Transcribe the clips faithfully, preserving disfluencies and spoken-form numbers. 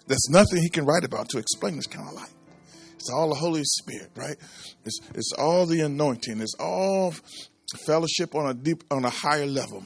There's nothing he can write about to explain this kind of light. It's all the Holy Spirit, right? It's it's all the anointing. It's all fellowship on a deep, on a higher level.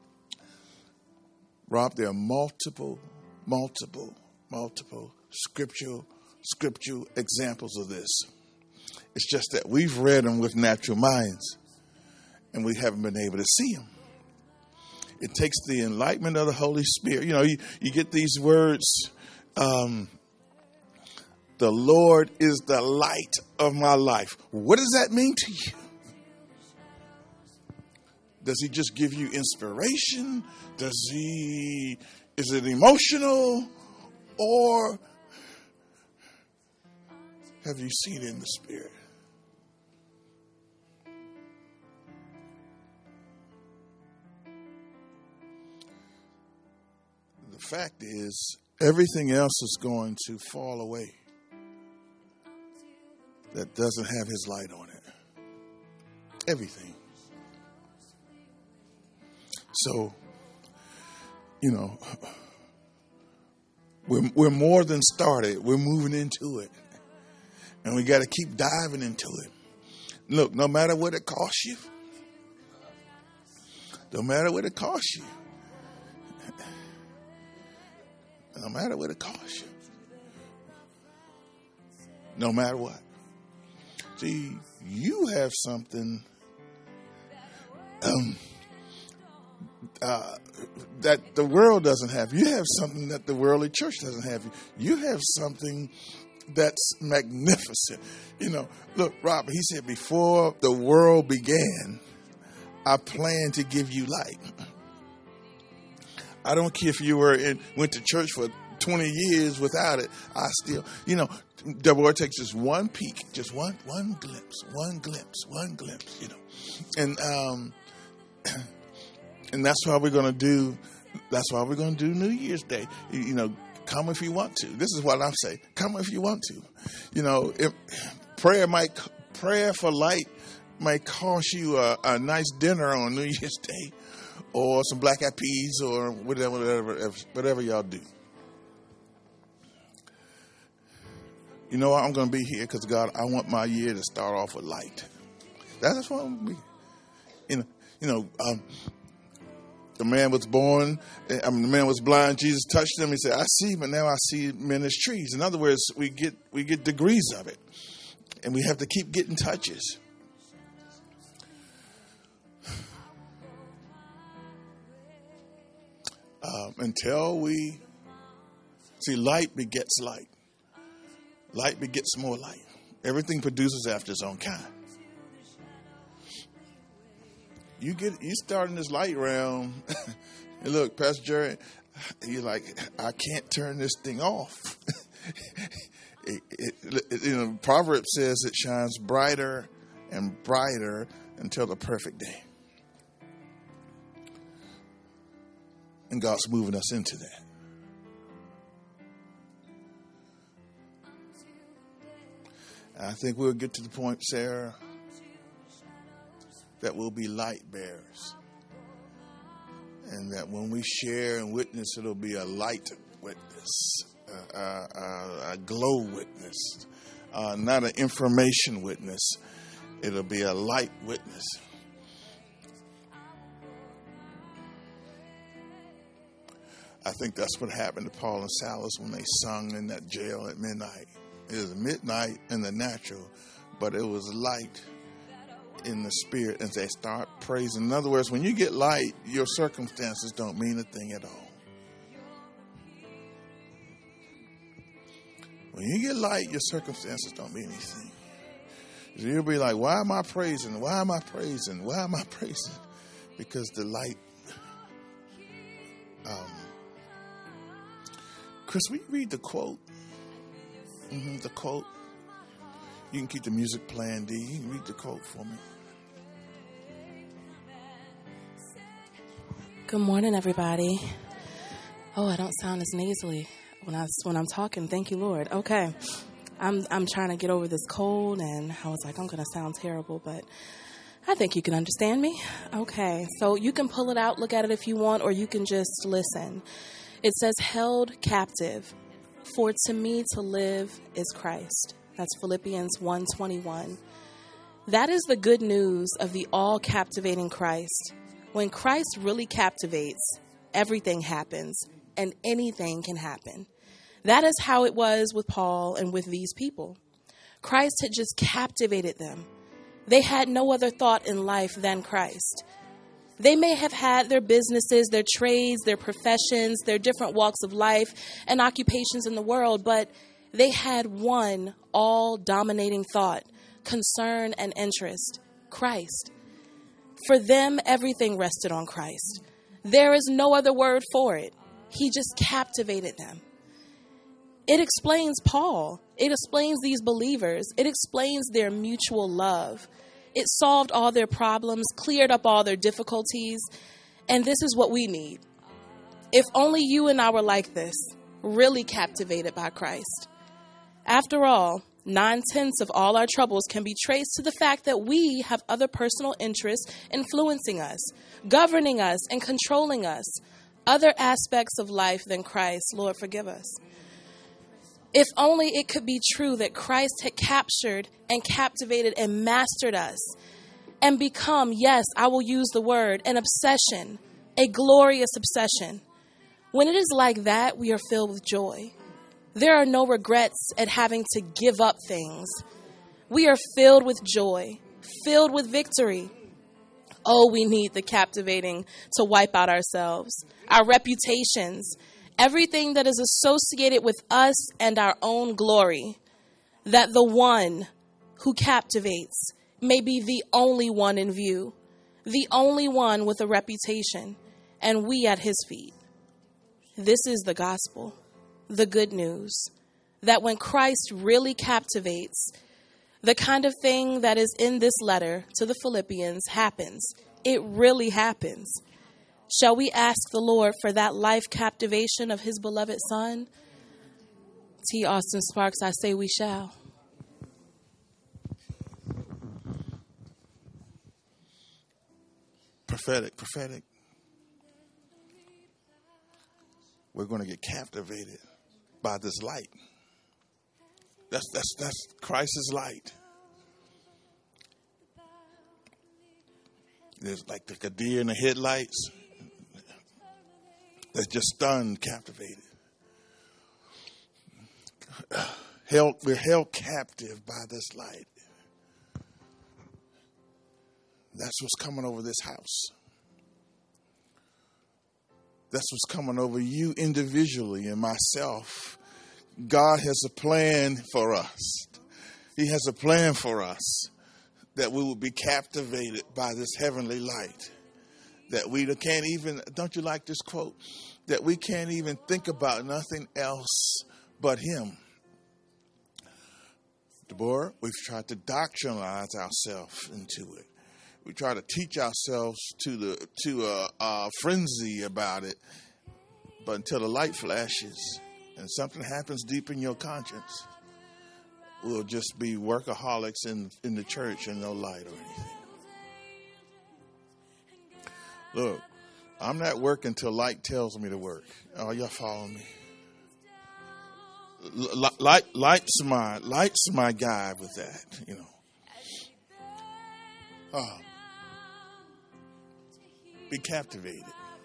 Rob, there are multiple, multiple, multiple scriptural, scriptural examples of this. It's just that we've read them with natural minds, and we haven't been able to see them. It takes the enlightenment of the Holy Spirit. You know, you, you get these words. Um, the Lord is the light of my life. What does that mean to you? Does he just give you inspiration? Does he, is it emotional? Or have you seen it in the Spirit? The fact is, everything else is going to fall away that doesn't have his light on it. Everything. So, you know, we're, we're more than started. We're moving into it. And we got to keep diving into it. Look, no matter what it costs you, no matter what it costs you, no matter what it costs you, no matter what. See, you have something um, uh, that the world doesn't have. You have something that the worldly church doesn't have. You have something that's magnificent. You know, look, Robert, he said, before the world began, I planned to give you light. I don't care if you were in, went to church for twenty years without it. I still, you know, the Lord takes just one peek, just one, one glimpse, one glimpse, one glimpse, you know. And, um, and that's why we're going to do, that's why we're going to do New Year's Day. You, you know, come if you want to. This is what I'm saying. Come if you want to. You know, if prayer might, prayer for light might cost you a, a nice dinner on New Year's Day, or some black eyed peas, or whatever, whatever, whatever y'all do. You know what? I'm going to be here because, God, I want my year to start off with light. That's what I'm going to be. You know, you know um, the man was born, I mean, the man was blind. Jesus touched him. He said, I see, but now I see men as trees. In other words, we get we get degrees of it, and we have to keep getting touches. Um, until we see, light begets light. Light begets more light. Everything produces after its own kind. You get you start in this light realm, and look, Pastor Jerry, you're like, I can't turn this thing off. it, it, it, you know, Proverbs says it shines brighter and brighter until the perfect day. And God's moving us into that. I think we'll get to the point, Sarah, that we'll be light bearers. And that when we share and witness, it'll be a light witness, a, a, a glow witness, uh, not an information witness. It'll be a light witness. I think that's what happened to Paul and Silas when they sung in that jail at midnight. It was midnight in the natural, but it was light in the spirit as they start praising. In other words, when you get light, your circumstances don't mean a thing at all. When you get light, your circumstances don't mean anything. So you'll be like, why am I praising? Why am I praising? Why am I praising? Because the light. Um, Chris, will you read the quote? Mm-hmm, the quote. You can keep the music playing, D. You can read the quote for me. Good morning, everybody. Oh, I don't sound as nasally when I when I'm talking. Thank you, Lord. Okay, I'm I'm trying to get over this cold, and I was like, I'm going to sound terrible, but I think you can understand me. Okay, so you can pull it out, look at it if you want, or you can just listen. It says, held captive. For to me to live is Christ. That's Philippians one twenty-one. That is the good news of the all-captivating Christ. When Christ really captivates, everything happens and anything can happen. That is how it was with Paul and with these people. Christ had just captivated them. They had no other thought in life than Christ. They may have had their businesses, their trades, their professions, their different walks of life and occupations in the world, but they had one all-dominating thought, concern, and interest: Christ. For them, everything rested on Christ. There is no other word for it. He just captivated them. It explains Paul. It explains these believers. It explains their mutual love. It solved all their problems, cleared up all their difficulties. And this is what we need. If only you and I were like this, really captivated by Christ. After all, nine-tenths of all our troubles can be traced to the fact that we have other personal interests influencing us, governing us, and controlling us. Other aspects of life than Christ. Lord, forgive us. If only it could be true that Christ had captured and captivated and mastered us and become, yes, I will use the word, an obsession, a glorious obsession. When it is like that, we are filled with joy. There are no regrets at having to give up things. We are filled with joy, filled with victory. Oh, we need the captivating to wipe out ourselves, our reputations, everything that is associated with us and our own glory, that the one who captivates may be the only one in view, the only one with a reputation, and we at his feet. This is the gospel, the good news, that when Christ really captivates, the kind of thing that is in this letter to the Philippians happens. It really happens. Shall we ask the Lord for that life captivation of his beloved Son? T. Austin Sparks, I say we shall. Prophetic, prophetic. We're going to get captivated by this light. That's that's that's Christ's light. There's like the deer in the headlights. That's just stunned, captivated. Held, we're held captive by this light. That's what's coming over this house. That's what's coming over you individually and myself. God has a plan for us. He has a plan for us that we will be captivated by this heavenly light. That we can't even, don't you like this quote? That we can't even think about nothing else but him. Deborah, we've tried to doctrinalize ourselves into it. We try to teach ourselves to the to a, a frenzy about it. But until the light flashes and something happens deep in your conscience, we'll just be workaholics in, in the church and no light or anything. Look, I'm not working till light tells me to work. Oh, y'all follow me? L- light, light's my, light's my guy with that, you know. Oh, be captivated.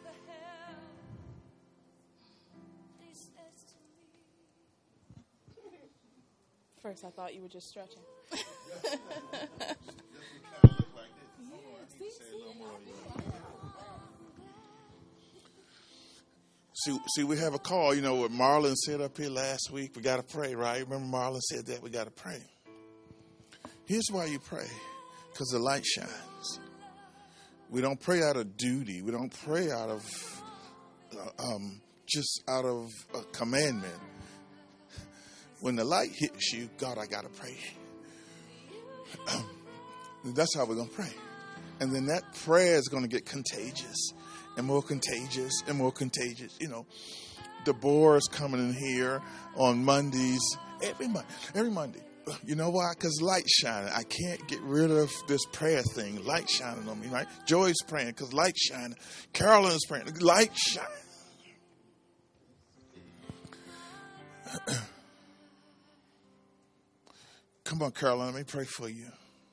First, I thought you were just stretching. See, see, we have a call. You know what Marlon said up here last week? We got to pray, right? Remember Marlon said that? We got to pray. Here's why you pray. Because the light shines. We don't pray out of duty. We don't pray out of uh, um, just out of a commandment. When the light hits you, God, I got to pray. That's how we're going to pray. And then that prayer is going to get contagious and more contagious and more contagious. You know, Deborah's coming in here on Mondays, every Monday, every Monday. You know why? Because light shining. I can't get rid of this prayer thing. Light shining on me, right? Joy's praying because light shining. Carolyn's praying. Light shining. Come on, Caroline, let me pray for you.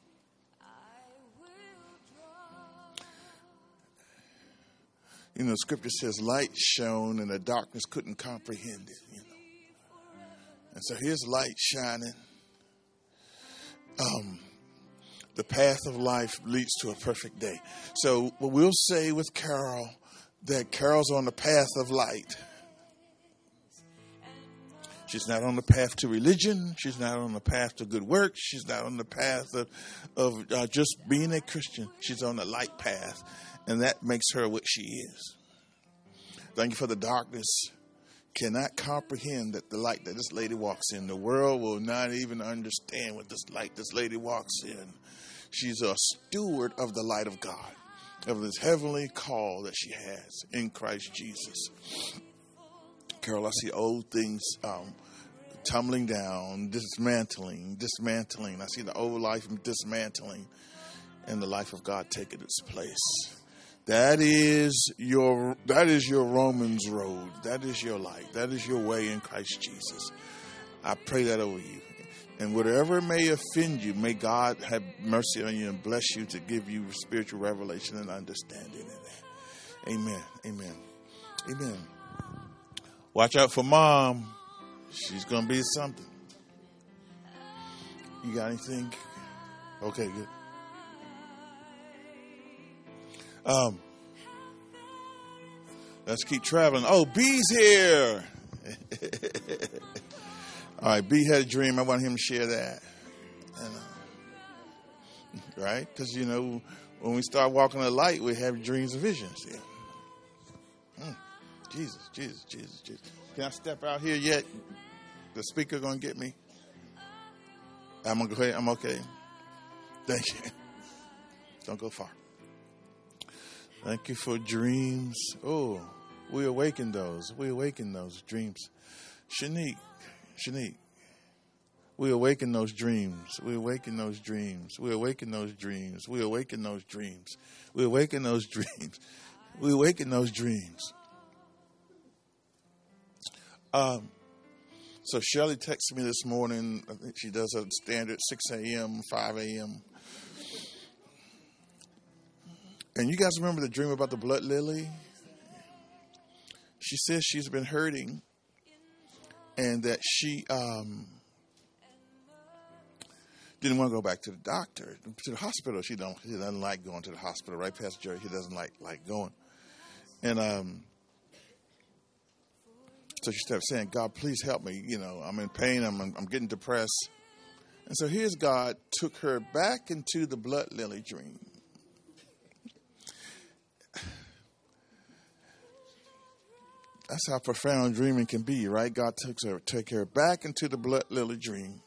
You know, Scripture says light shone and the darkness couldn't comprehend it. You know, and so here's light shining. Um, the path of life leads to a perfect day. So we'll say with Carol that Carol's on the path of light. She's not on the path to religion. She's not on the path to good works. She's not on the path of, of uh, just being a Christian. She's on the light path, and that makes her what she is. Thank you for the darkness. Cannot comprehend that the light that this lady walks in. The world will not even understand what this light this lady walks in. She's a steward of the light of God, of this heavenly call that she has in Christ Jesus. Carol, I see old things um, tumbling down, dismantling, dismantling. I see the old life dismantling and the life of God taking its place. That is your that is your Romans road. That is your light. That is your way in Christ Jesus. I pray that over you. And whatever may offend you, may God have mercy on you and bless you to give you spiritual revelation and understanding in that. Amen. Amen. Amen. Watch out for Mom. She's going to be something. You got anything? Okay, good. Um, let's keep traveling. Oh, B's here. All right, B had a dream. I want him to share that. And, uh, right? Because, you know, when we start walking the light, we have dreams and visions. Yeah. Mm. Jesus, Jesus, Jesus, Jesus. Can I step out here yet? The speaker going to get me? I'm going to go ahead. I'm okay. Thank you. Don't go far. Thank you for dreams. Oh, we awaken those. We awaken those dreams. Shanique, Shanique, we awaken those dreams. We awaken those dreams. We awaken those dreams. We awaken those dreams. We awaken those dreams. We awaken those dreams. Um, so Shelley texted me this morning. I think she does a standard six a.m., five a.m. And you guys remember the dream about the blood lily? She says she's been hurting and that she um, didn't want to go back to the doctor, to the hospital. She don't. She doesn't like going to the hospital. Right, Pastor Jerry? She doesn't like, like going. And um, so she started saying, God, please help me. You know, I'm in pain. I'm, I'm getting depressed. And so here's God took her back into the blood lily dream. That's how profound dreaming can be, right? God takes her, take her back into the blood lily dream,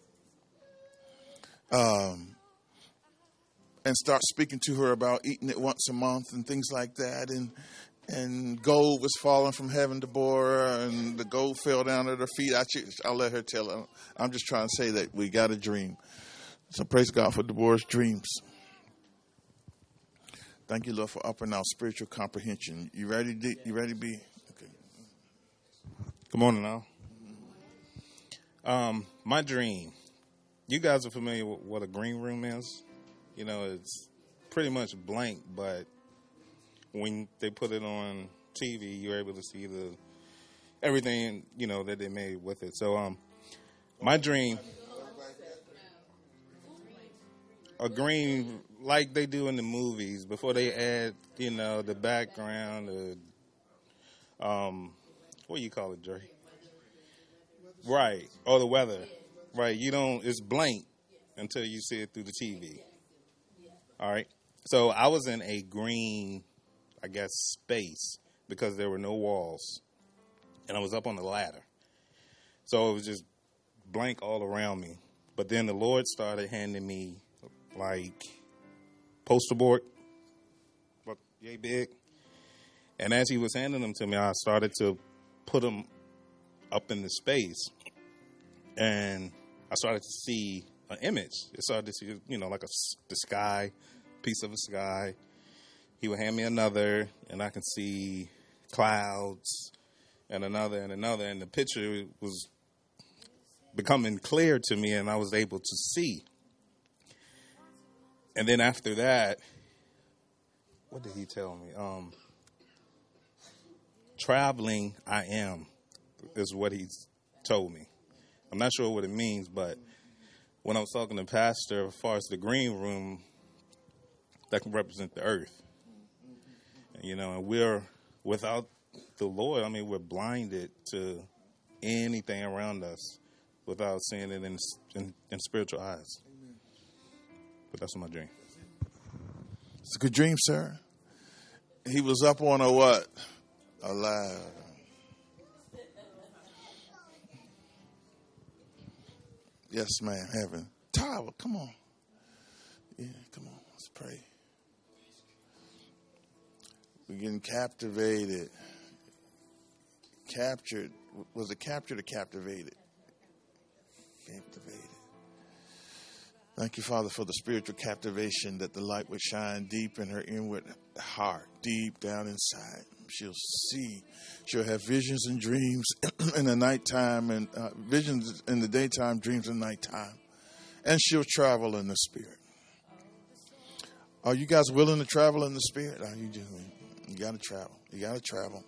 um, and start speaking to her about eating it once a month and things like that. And and gold was falling from heaven to Deborah, and the gold fell down at her feet. I, I'll let her tell her. I'm just trying to say that we got a dream. So praise God for Deborah's dreams. Thank you, Lord, for upping our spiritual comprehension. You ready? To, you ready to be? Good morning, all. Um, my dream. You guys are familiar with what a green room is? You know, it's pretty much blank, but when they put it on T V, you're able to see the everything, you know, that they made with it. So, um, my dream, a green, like they do in the movies, before they add, you know, the background, the, um, what do you call it, Dre? Right. Or the weather. Right. You don't, it's blank until you see it through the T V. All right. So I was in a green, I guess, space because there were no walls. And I was up on the ladder. So it was just blank all around me. But then the Lord started handing me, like, poster board, about yay big. And as he was handing them to me, I started to put them up in the space, and I started to see an image. It started to see, you know, like a the sky, piece of the sky. He would hand me another, and I could see clouds, and another, and another, and the picture was becoming clear to me, and I was able to see. And then after that, what did he tell me? Um, traveling, I am, is what he told me. I'm not sure what it means, but when I was talking to Pastor, as far as the green room, that can represent the earth. You know, and we're, without the Lord, I mean, we're blinded to anything around us without seeing it in, in, in spiritual eyes. But that's my dream. It's a good dream, sir. He was up on a what? Alive. Yes, ma'am. Heaven. Tyler, come on. Yeah, come on. Let's pray. We're getting captivated. Captured. Was it captured or captivated? Captivated. Thank you, Father, for the spiritual captivation, that the light would shine deep in her inward heart, deep down inside. She'll see. She'll have visions and dreams in the nighttime, and uh, visions in the daytime, dreams in the nighttime. And she'll travel in the Spirit. Are you guys willing to travel in the Spirit? Are you just, you got to travel. You got to travel.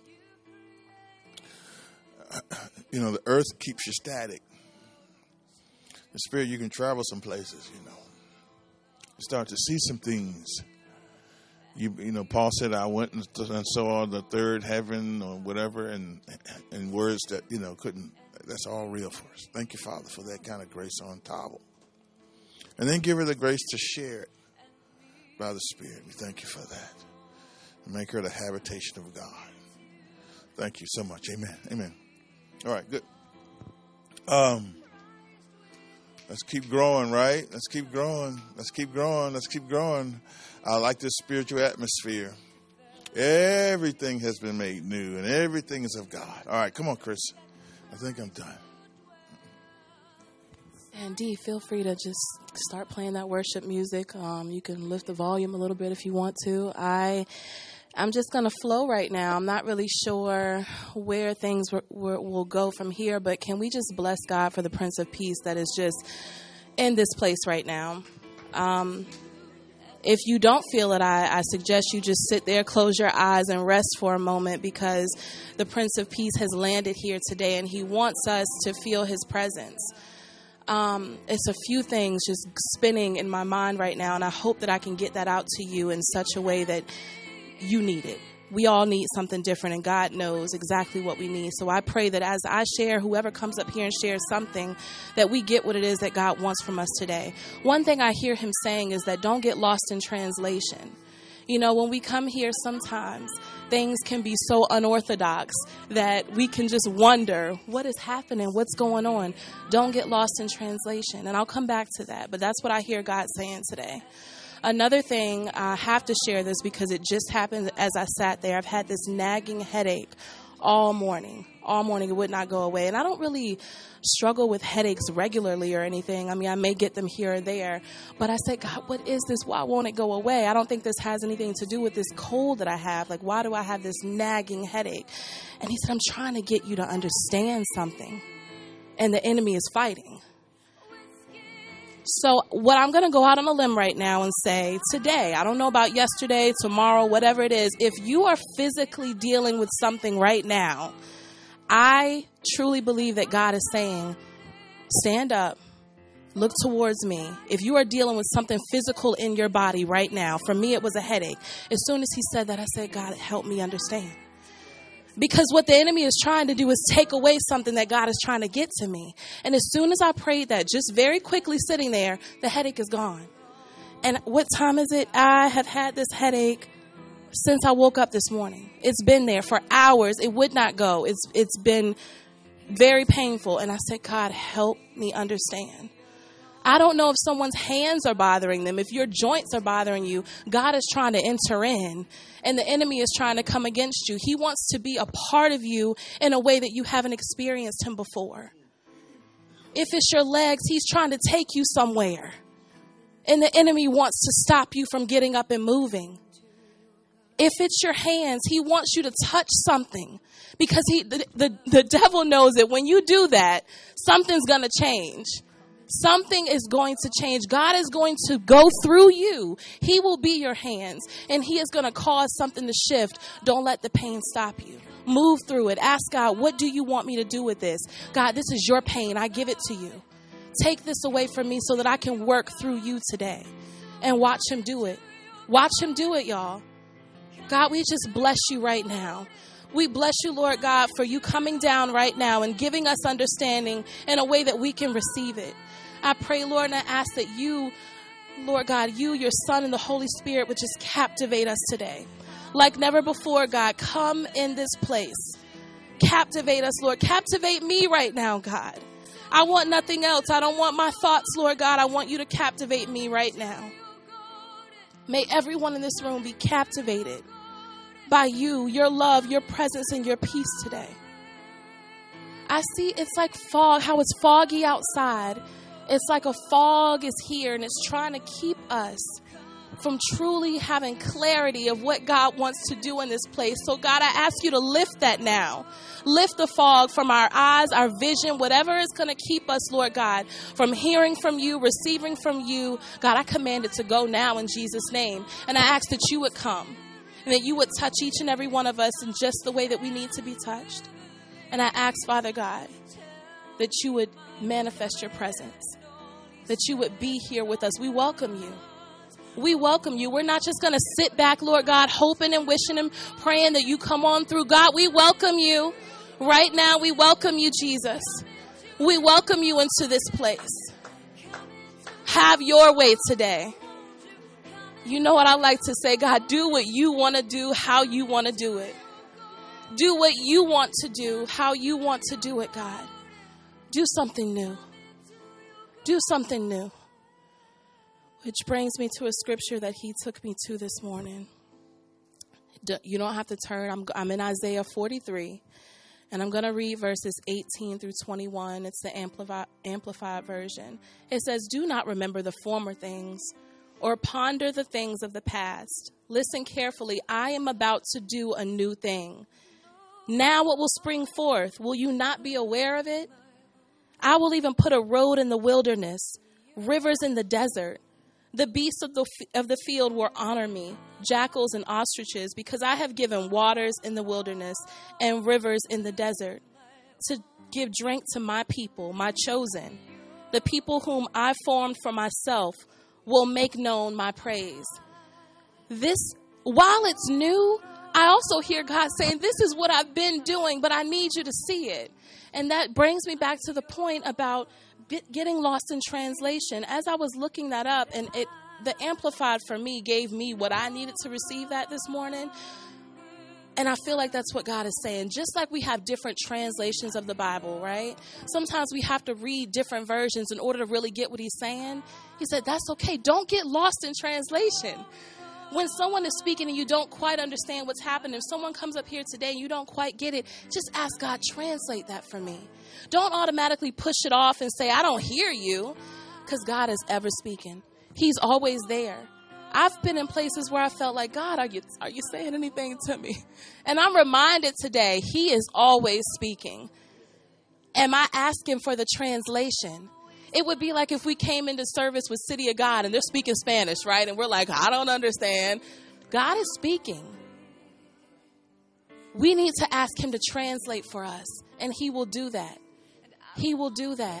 You know, the earth keeps you static. The Spirit, you can travel some places, you know. You start to see some things. You you know, Paul said, I went and saw the third heaven or whatever, and and words that, you know, couldn't, that's all real for us. Thank you, Father, for that kind of grace on Table. And then give her the grace to share it by the Spirit. We thank you for that. And make her the habitation of God. Thank you so much. Amen. Amen. All right, good. Um, let's keep growing, right? Let's keep growing. Let's keep growing. Let's keep growing. I like this spiritual atmosphere. Everything has been made new, and everything is of God. All right, come on, Chris. I think I'm done. And Dee, feel free to just start playing that worship music. Um, you can lift the volume a little bit if you want to. I, I'm just going to flow right now. I'm not really sure where things w- w- will go from here, but can we just bless God for the Prince of Peace that is just in this place right now? Um, if you don't feel it, I, I suggest you just sit there, close your eyes, and rest for a moment, because the Prince of Peace has landed here today, and he wants us to feel his presence. Um, it's a few things just spinning in my mind right now, and I hope that I can get that out to you in such a way that you need it. We all need something different, and God knows exactly what we need. So I pray that as I share, whoever comes up here and shares something, that we get what it is that God wants from us today. One thing I hear him saying is that don't get lost in translation. You know, when we come here, sometimes things can be so unorthodox that we can just wonder, what is happening? What's going on? Don't get lost in translation. And I'll come back to that. But that's what I hear God saying today. Another thing, I have to share this because it just happened as I sat there. I've had this nagging headache all morning. All morning, it would not go away. And I don't really struggle with headaches regularly or anything. I mean, I may get them here or there. But I said, God, what is this? Why won't it go away? I don't think this has anything to do with this cold that I have. Like, why do I have this nagging headache? And he said, I'm trying to get you to understand something. And the enemy is fighting. So what I'm going to go out on a limb right now and say today, I don't know about yesterday, tomorrow, whatever it is, if you are physically dealing with something right now, I truly believe that God is saying, stand up, look towards me. If you are dealing with something physical in your body right now, for me, it was a headache. As soon as he said that, I said, God, help me understand. Because what the enemy is trying to do is take away something that God is trying to get to me. And as soon as I prayed that, just very quickly sitting there, the headache is gone. And what time is it? I have had this headache since I woke up this morning. It's been there for hours. It would not go. It's It's been very painful. And I said, God, help me understand. I don't know if someone's hands are bothering them. If your joints are bothering you, God is trying to enter in, and the enemy is trying to come against you. He wants to be a part of you in a way that you haven't experienced him before. If it's your legs, he's trying to take you somewhere, and the enemy wants to stop you from getting up and moving. If it's your hands, he wants you to touch something, because he, the, the, the devil knows that when you do that, something's going to change. Something is going to change. God is going to go through you. He will be your hands, and he is going to cause something to shift. Don't let the pain stop you. Move through it. Ask God, what do you want me to do with this? God, this is your pain. I give it to you. Take this away from me so that I can work through you today. And watch him do it. Watch him do it, y'all. God, we just bless you right now. We bless you, Lord God, for you coming down right now and giving us understanding in a way that we can receive it. I pray, Lord, and I ask that you, Lord God, you, your Son, and the Holy Spirit would just captivate us today. Like never before, God, come in this place. Captivate us, Lord. Captivate me right now, God. I want nothing else. I don't want my thoughts, Lord God. I want you to captivate me right now. May everyone in this room be captivated by you, your love, your presence, and your peace today. I see it's like fog, how it's foggy outside. It's like a fog is here, and it's trying to keep us from truly having clarity of what God wants to do in this place. So God, I ask you to lift that now. Lift the fog from our eyes, our vision, whatever is going to keep us, Lord God, from hearing from you, receiving from you. God, I command it to go now in Jesus' name. And I ask that you would come and that you would touch each and every one of us in just the way that we need to be touched. And I ask, Father God, that you would manifest your presence, that you would be here with us. We welcome you. We welcome you. We're not just going to sit back, Lord God, hoping and wishing and praying that you come on through. God, we welcome you right now. We welcome you, Jesus. We welcome you into this place. Have your way today. You know what I like to say, God, do what you want to do, how you want to do it. Do what you want to do, how you want to do it, God. Do something new. Do something new. Which brings me to a scripture that he took me to this morning. You don't have to turn. I'm, I'm in Isaiah forty-three, and I'm going to read verses eighteen through twenty-one. It's the amplified, amplified version. It says, "Do not remember the former things or ponder the things of the past. Listen carefully. I am about to do a new thing. Now it will spring forth. Will you not be aware of it? I will even put a road in the wilderness, rivers in the desert. The beasts of the of the field will honor me, jackals and ostriches, because I have given waters in the wilderness and rivers in the desert to give drink to my people, my chosen. The people whom I formed for myself will make known my praise." This, while it's new, I also hear God saying, this is what I've been doing, but I need you to see it. And that brings me back to the point about getting lost in translation. As I was looking that up, and it the Amplified for me gave me what I needed to receive that this morning. And I feel like that's what God is saying. Just like we have different translations of the Bible, right? Sometimes we have to read different versions in order to really get what he's saying. He said, that's okay. Don't get lost in translation. When someone is speaking and you don't quite understand what's happening, if someone comes up here today and you don't quite get it, just ask God, translate that for me. Don't automatically push it off and say, I don't hear you, because God is ever speaking. He's always there. I've been in places where I felt like, God, are you, are you saying anything to me? And I'm reminded today, he is always speaking. Am I asking for the translation? It would be like if we came into service with City of God and they're speaking Spanish, right? And we're like, I don't understand. God is speaking. We need to ask him to translate for us, and he will do that. He will do that.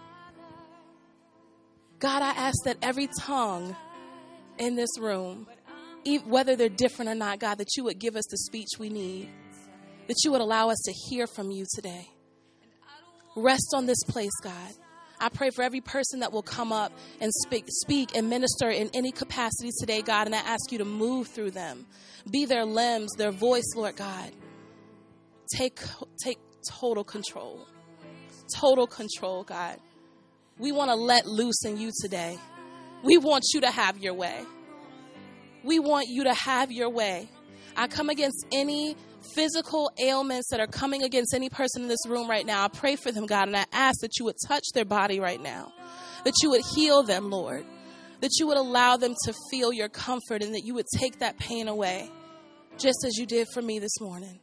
God, I ask that every tongue in this room, whether they're different or not, God, that you would give us the speech we need, that you would allow us to hear from you today. Rest on this place, God. I pray for every person that will come up and speak, speak and minister in any capacity today, God, and I ask you to move through them. Be their limbs, their voice, Lord God. Take, take total control. Total control, God. We want to let loose in you today. We want you to have your way. We want you to have your way. I come against any physical ailments that are coming against any person in this room right now. I pray for them, God, and I ask that you would touch their body right now, that you would heal them, Lord, that you would allow them to feel your comfort and that you would take that pain away. just as you did for me this morning.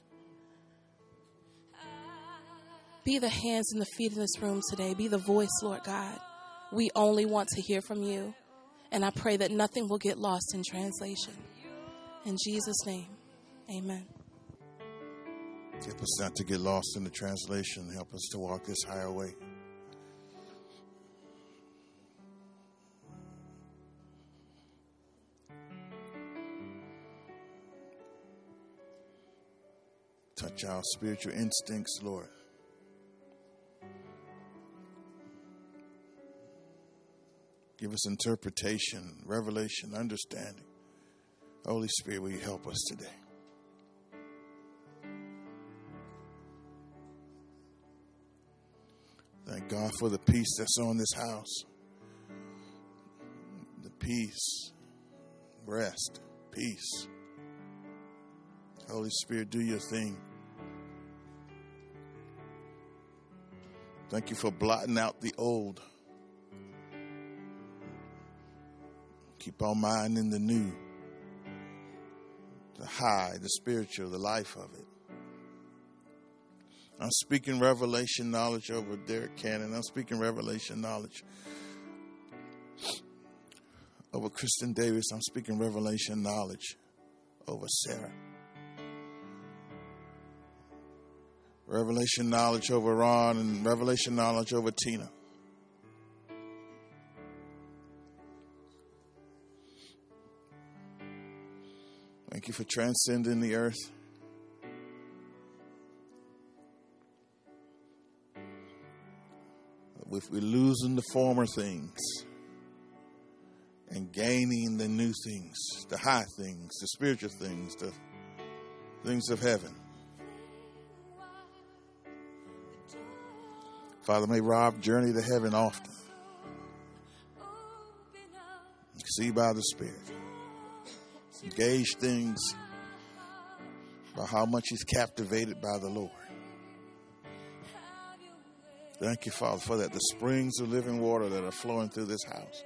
Be the hands and the feet in this room today. Be the voice, Lord God. We only want to hear from you. And I pray that nothing will get lost in translation. In Jesus' name, amen. Help us not to get lost in the translation. Help us to walk this higher way. Touch our spiritual instincts, Lord. Give us interpretation, revelation, understanding. Holy Spirit, will you help us today? Thank God for the peace that's on this house. The peace, rest, peace. Holy Spirit, do your thing. Thank you for blotting out the old. Keep our mind in the new, the high, the spiritual, the life of it. I'm speaking revelation knowledge over Derek Cannon. I'm speaking revelation knowledge over Kristen Davis. I'm speaking revelation knowledge over Sarah. Revelation knowledge over Ron and revelation knowledge over Tina. Thank you for transcending the earth. If we're losing the former things and gaining the new things, the high things, the spiritual things, the things of heaven. Father, may Rob journey to heaven often. See by the Spirit. Gauge things by how much he's captivated by the Lord. Thank you, Father, for that. The springs of living water that are flowing through this house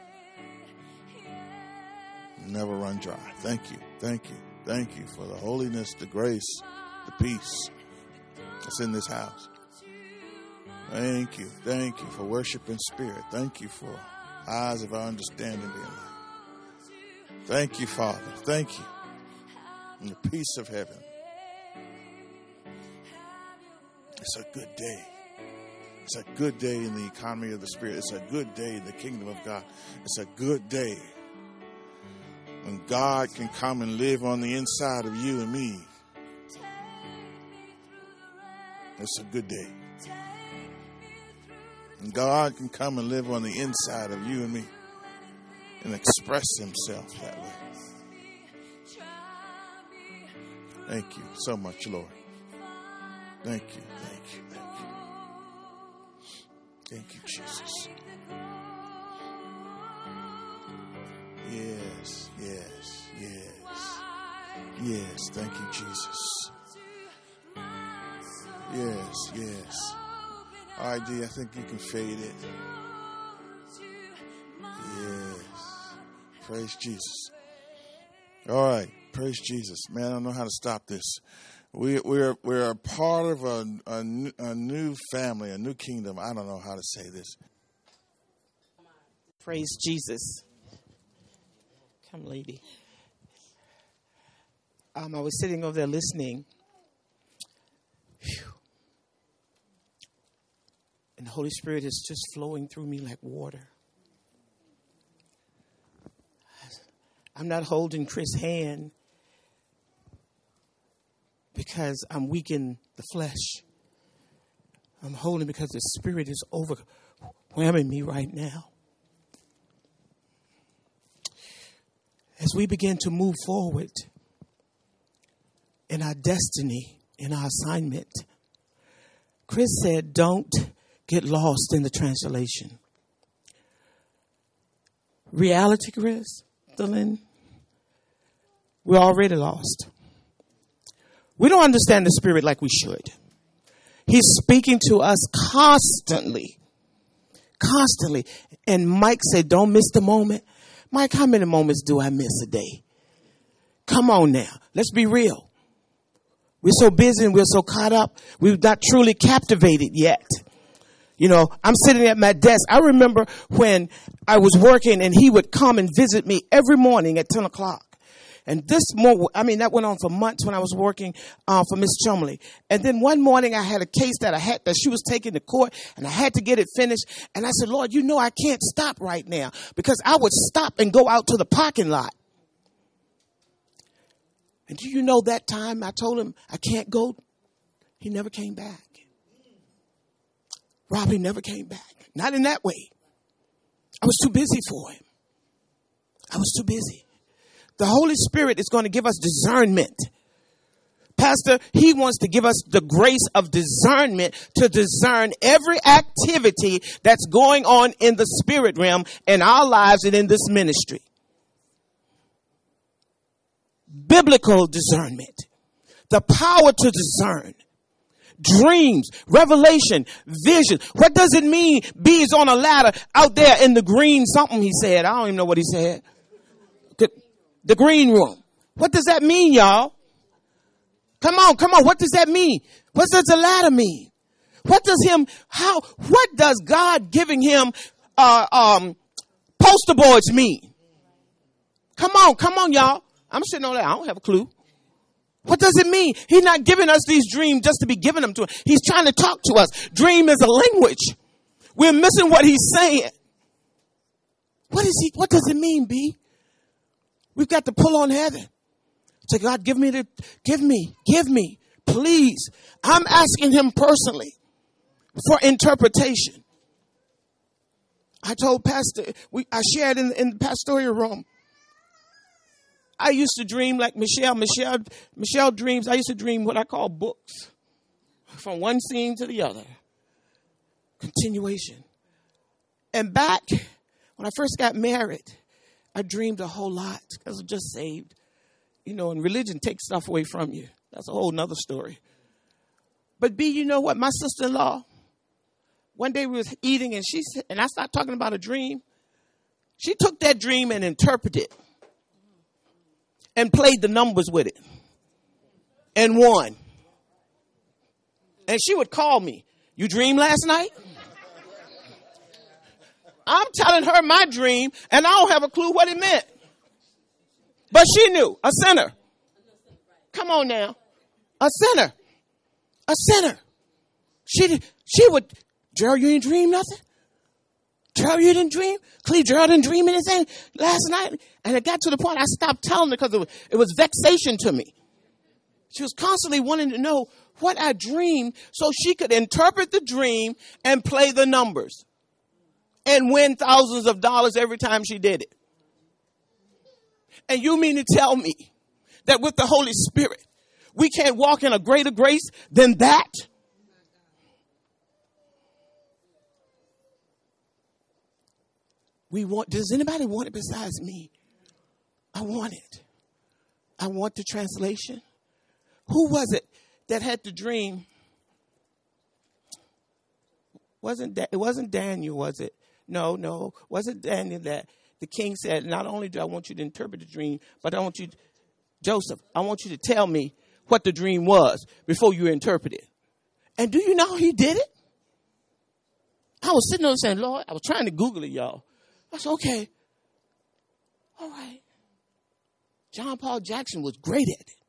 never run dry. Thank you, thank you, thank you for the holiness, the grace, the peace that's in this house. Thank you, thank you for worship in spirit. Thank you for eyes of our understanding being light. Thank you, Father. Thank you. And the peace of heaven. It's a good day. It's a good day in the economy of the Spirit. It's a good day in the kingdom of God. It's a good day when God can come and live on the inside of you and me. It's a good day. And God can come and live on the inside of you and me and express himself that way. Thank you so much, Lord. Thank you, thank you, thank you. Thank you, Jesus. Yes, yes, yes. Yes, thank you, Jesus. Yes, yes. All right, D, I think you can fade it. Yes. Praise Jesus. All right. Praise Jesus. Man, I don't know how to stop this. We, we're we're a part of a, a, a new family, a new kingdom. I don't know how to say this. Praise Jesus. Come, lady. Um, I was sitting over there listening. Whew. And the Holy Spirit is just flowing through me like water. I'm not holding Chris' hand because I'm weak in the flesh. I'm holding because the Spirit is overwhelming me right now. As we begin to move forward in our destiny, in our assignment, Chris said, don't get lost in the translation. Reality, Chris, Dylan, we're already lost. We don't understand the Spirit like we should. He's speaking to us constantly. Constantly. And Mike said, don't miss the moment. Mike, how many moments do I miss a day? Come on now. Let's be real. We're so busy and we're so caught up. We've not truly captivated yet. You know, I'm sitting at my desk. I remember when I was working and he would come and visit me every morning at ten o'clock. And this more, I mean, that went on for months when I was working uh, for Miss Chumley. And then one morning I had a case that I had, that she was taking to court, and I had to get it finished. And I said, Lord, you know, I can't stop right now, because I would stop and go out to the parking lot. And do you know that time I told him I can't go? He never came back. Robbie never came back. Not in that way. I was too busy for him. I was too busy. The Holy Spirit is going to give us discernment. Pastor, he wants to give us the grace of discernment to discern every activity that's going on in the spirit realm in our lives and in this ministry. Biblical discernment. The power to discern. Dreams, revelation, vision. What does it mean? B is on a ladder out there in the green something, he said. I don't even know what he said. The green room. What does that mean, y'all? Come on, come on. What does that mean? What does the ladder mean? What does him, how, what does God giving him uh, um, poster boards mean? Come on, come on, y'all. I'm sitting on that. I don't have a clue. What does it mean? He's not giving us these dreams just to be giving them to us. He's trying to talk to us. Dream is a language. We're missing what he's saying. What is he? What does it mean, B? We've got to pull on heaven. Say, God, give me the, give me, give me, please. I'm asking him personally for interpretation. I told Pastor, we, I shared in, in the pastoral room. I used to dream like Michelle. Michelle, Michelle dreams. I used to dream what I call books, from one scene to the other. Continuation. And back when I first got married, I dreamed a whole lot because I'm just saved. You know, and religion takes stuff away from you. That's a whole nother story. But B, you know what? My sister-in-law, one day we was eating and she said, and I started talking about a dream. She took that dream and interpreted it and played the numbers with it and won. And she would call me, you dreamed last night? I'm telling her my dream, and I don't have a clue what it meant. But she knew. A sinner. Come on now. A sinner. A sinner. She she would, Gerald, you didn't dream nothing? Gerald, you didn't dream? Cleve, Gerald didn't dream anything last night? And it got to the point I stopped telling her because it was, it was vexation to me. She was constantly wanting to know what I dreamed so she could interpret the dream and play the numbers. And win thousands of dollars every time she did it. And you mean to tell me that with the Holy Spirit, we can't walk in a greater grace than that? We want, does anybody want it besides me? I want it. I want the translation. Who was it that had the dream? Wasn't that, it wasn't Daniel, was it? No, no. Wasn't Daniel that the king said, not only do I want you to interpret the dream, but I want you, Joseph, I want you to tell me what the dream was before you interpret it. And do you know he did it? I was sitting there saying, Lord, I was trying to Google it, y'all. I said, okay. All right. John Paul Jackson was great at it.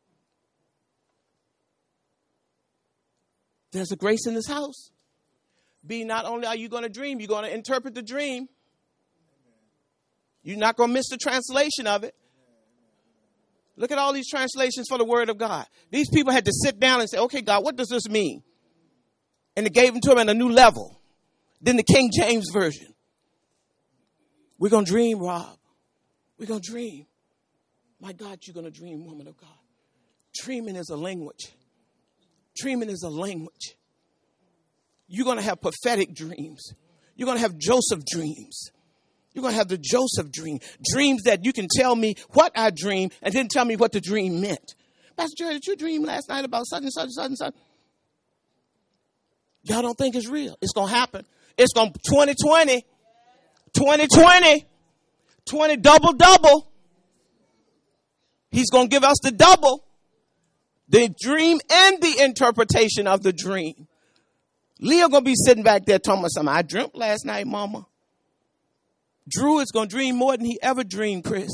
There's a grace in this house. B, not only are you going to dream, you're going to interpret the dream. You're not going to miss the translation of it. Look at all these translations for the word of God. These people had to sit down and say, okay, God, what does this mean? And it gave them to them at a new level. Then the King James Version. We're going to dream, Rob. We're going to dream. My God, you're going to dream, woman of God. Dreaming is a language. Dreaming is a language. You're going to have prophetic dreams. You're going to have Joseph dreams. You're going to have the Joseph dream. Dreams that you can tell me what I dreamed and then tell me what the dream meant. Pastor Jerry, did you dream last night about such and such and such and such? Y'all don't think it's real. It's going to happen. It's going to twenty twenty. twenty twenty. twenty double double. He's going to give us the double, the dream and the interpretation of the dream. Leah going to be sitting back there talking about something. I dreamt last night, mama. Drew is going to dream more than he ever dreamed, Chris.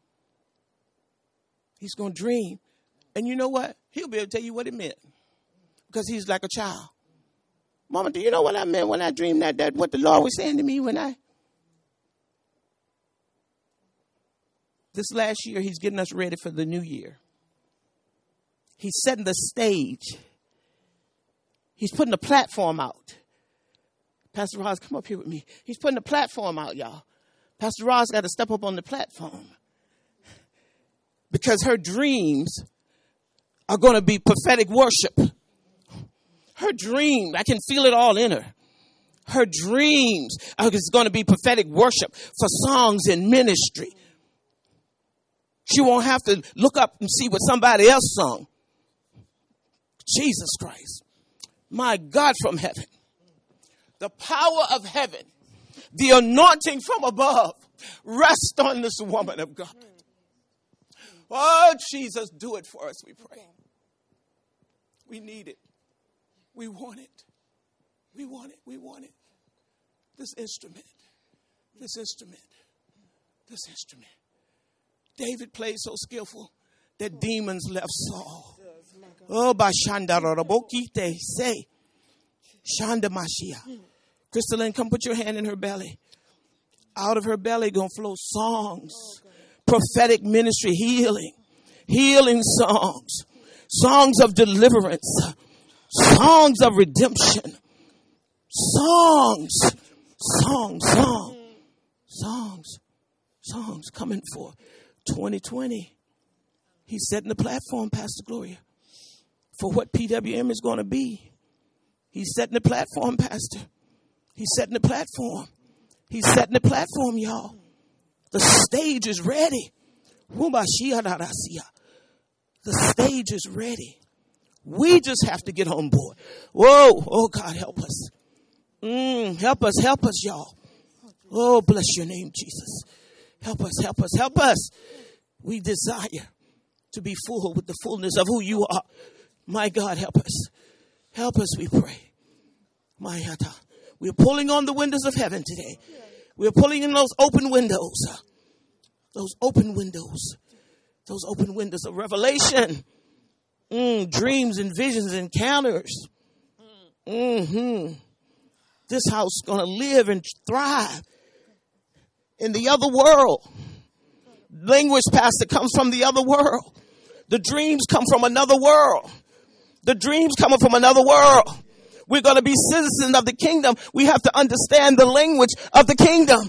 He's going to dream. And you know what? He'll be able to tell you what it meant. Because he's like a child. Mama, do you know what I meant when I dreamed that, that what the Lord was saying to me when I... This last year, he's getting us ready for the new year. He's setting the stage. He's putting the platform out. Pastor Ross, come up here with me. He's putting the platform out, y'all. Pastor Ross got to step up on the platform. Because her dreams are going to be prophetic worship. Her dream, I can feel it all in her. Her dreams are going to be prophetic worship for songs and ministry. She won't have to look up and see what somebody else sung. Jesus Christ. My God from heaven. The power of heaven. The anointing from above. Rest on this woman of God. Oh, Jesus, do it for us, we pray. We need it. We want it. We want it. We want it. This instrument. This instrument. This instrument. David played so skillful that demons left Saul. Oh, by Shanda Rabokite, say, Shanda Mashia. Crystalline, come put your hand in her belly. Out of her belly gonna flow songs, prophetic ministry, healing, healing songs, songs of deliverance, songs of redemption, songs, songs, songs, songs, songs coming for twenty twenty. He's setting the platform, Pastor Gloria, for what P W M is going to be. He's setting the platform, Pastor. He's setting the platform. He's setting the platform, y'all. The stage is ready. The stage is ready. We just have to get on board. Whoa, oh God, help us. Mm, help us, help us, y'all. Oh, bless your name, Jesus. Help us, help us, help us. We desire to be full with the fullness of who you are. My God, help us. Help us, we pray. My God, we're pulling on the windows of heaven today. We're pulling in those open windows. Those open windows. Those open windows of revelation. Mm, dreams and visions, encounters. Mm-hmm. This house is going to live and thrive in the other world. Language, Pastor, comes from the other world. The dreams come from another world. The dreams coming from another world. We're going to be citizens of the kingdom. We have to understand the language of the kingdom.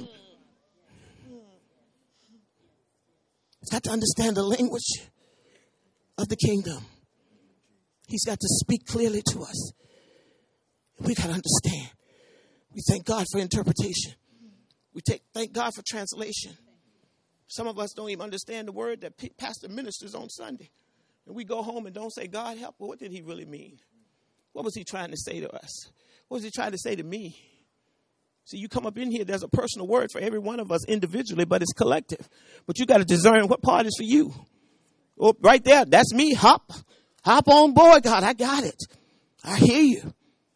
We've got to understand the language of the kingdom. He's got to speak clearly to us. We got to understand. We thank God for interpretation. We take, thank God for translation. Some of us don't even understand the word that pastor ministers on Sunday. And we go home and don't say, God help. Well, what did he really mean? What was he trying to say to us? What was he trying to say to me? See, you come up in here, there's a personal word for every one of us individually, but it's collective. But you got to discern what part is for you. Oh, right there, that's me. Hop. Hop on board, God. I got it. I hear you.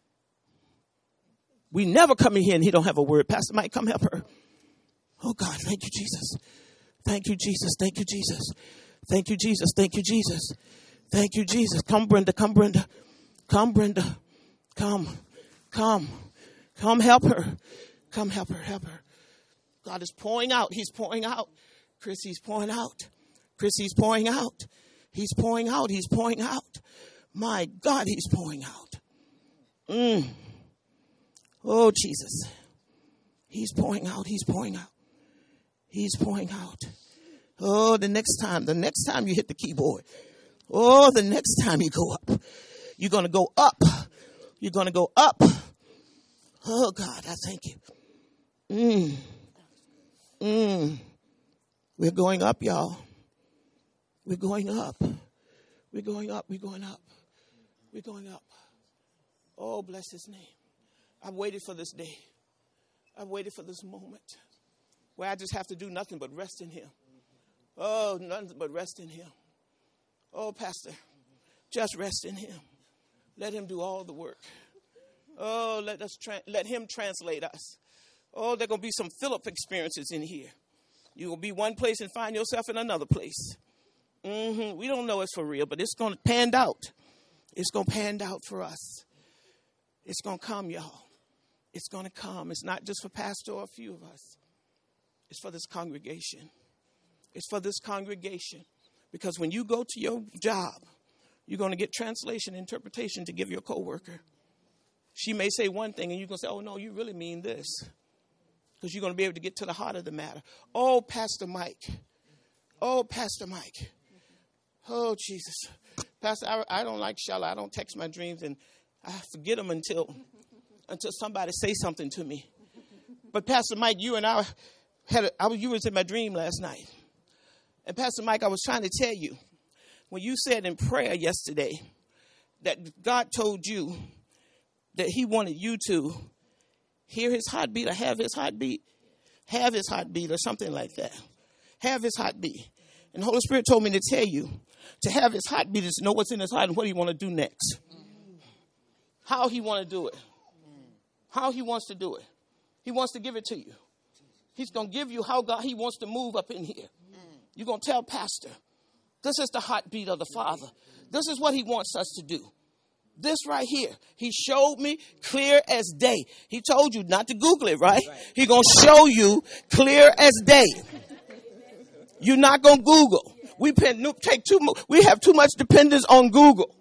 We never come in here and he don't have a word. Pastor Mike, come help her. Oh, God, thank you, Jesus. Thank you, Jesus. Thank you, Jesus. Thank you, Jesus. Thank you, Jesus. Thank you, Jesus. Come, Brenda. Come, Brenda. Come, Brenda. Come. Come. Come help her. Come help her. Help her. God is pouring out. He's pouring out. Chris, he's pouring out. Chris, he's pouring out. He's pouring out. He's pouring out. My God, he's pouring out. Mm. Oh, Jesus. He's pouring out. He's pouring out. He's pouring out. Oh, the next time, the next time you hit the keyboard. Oh, the next time you go up. You're going to go up. You're going to go up. Oh, God, I thank you. Mm. Mm. We're going up, y'all. We're going up. We're going up. We're going up. We're going up. Oh, bless his name. I've waited for this day. I've waited for this moment where I just have to do nothing but rest in him. Oh, nothing but rest in him. Oh, Pastor, just rest in him. Let him do all the work. Oh, let us tra- let him translate us. Oh, there are going to be some Philip experiences in here. You're going to be one place and find yourself in another place. Mm-hmm. We don't know it's for real, but it's going to pan out. It's going to pan out for us. It's going to come, y'all. It's going to come. It's not just for pastor or a few of us. It's for this congregation. It's for this congregation. Because when you go to your job, you're going to get translation, interpretation to give your coworker. She may say one thing and you're going to say, oh, no, you really mean this. Because you're going to be able to get to the heart of the matter. Oh, Pastor Mike. Oh, Pastor Mike. Oh, Jesus. Pastor, I, I don't like Shala. I don't text my dreams and I forget them until, until somebody say something to me. But Pastor Mike, you and I had a, I was, you was in my dream last night. And Pastor Mike, I was trying to tell you, when you said in prayer yesterday that God told you that he wanted you to hear his heartbeat or have his heartbeat, have his heartbeat or something like that. Have his heartbeat. And the Holy Spirit told me to tell you, to have his heartbeat is to know what's in his heart and what he want to do next. How he want to do it. How he wants to do it. He wants to give it to you. He's going to give you how God, he wants to move up in here. You're going to tell Pastor, this is the heartbeat of the Father. This is what he wants us to do. This right here. He showed me clear as day. He told you not to Google it, right? He's going to show you clear as day. You're not going to Google. We take too much. We have too much dependence on Google.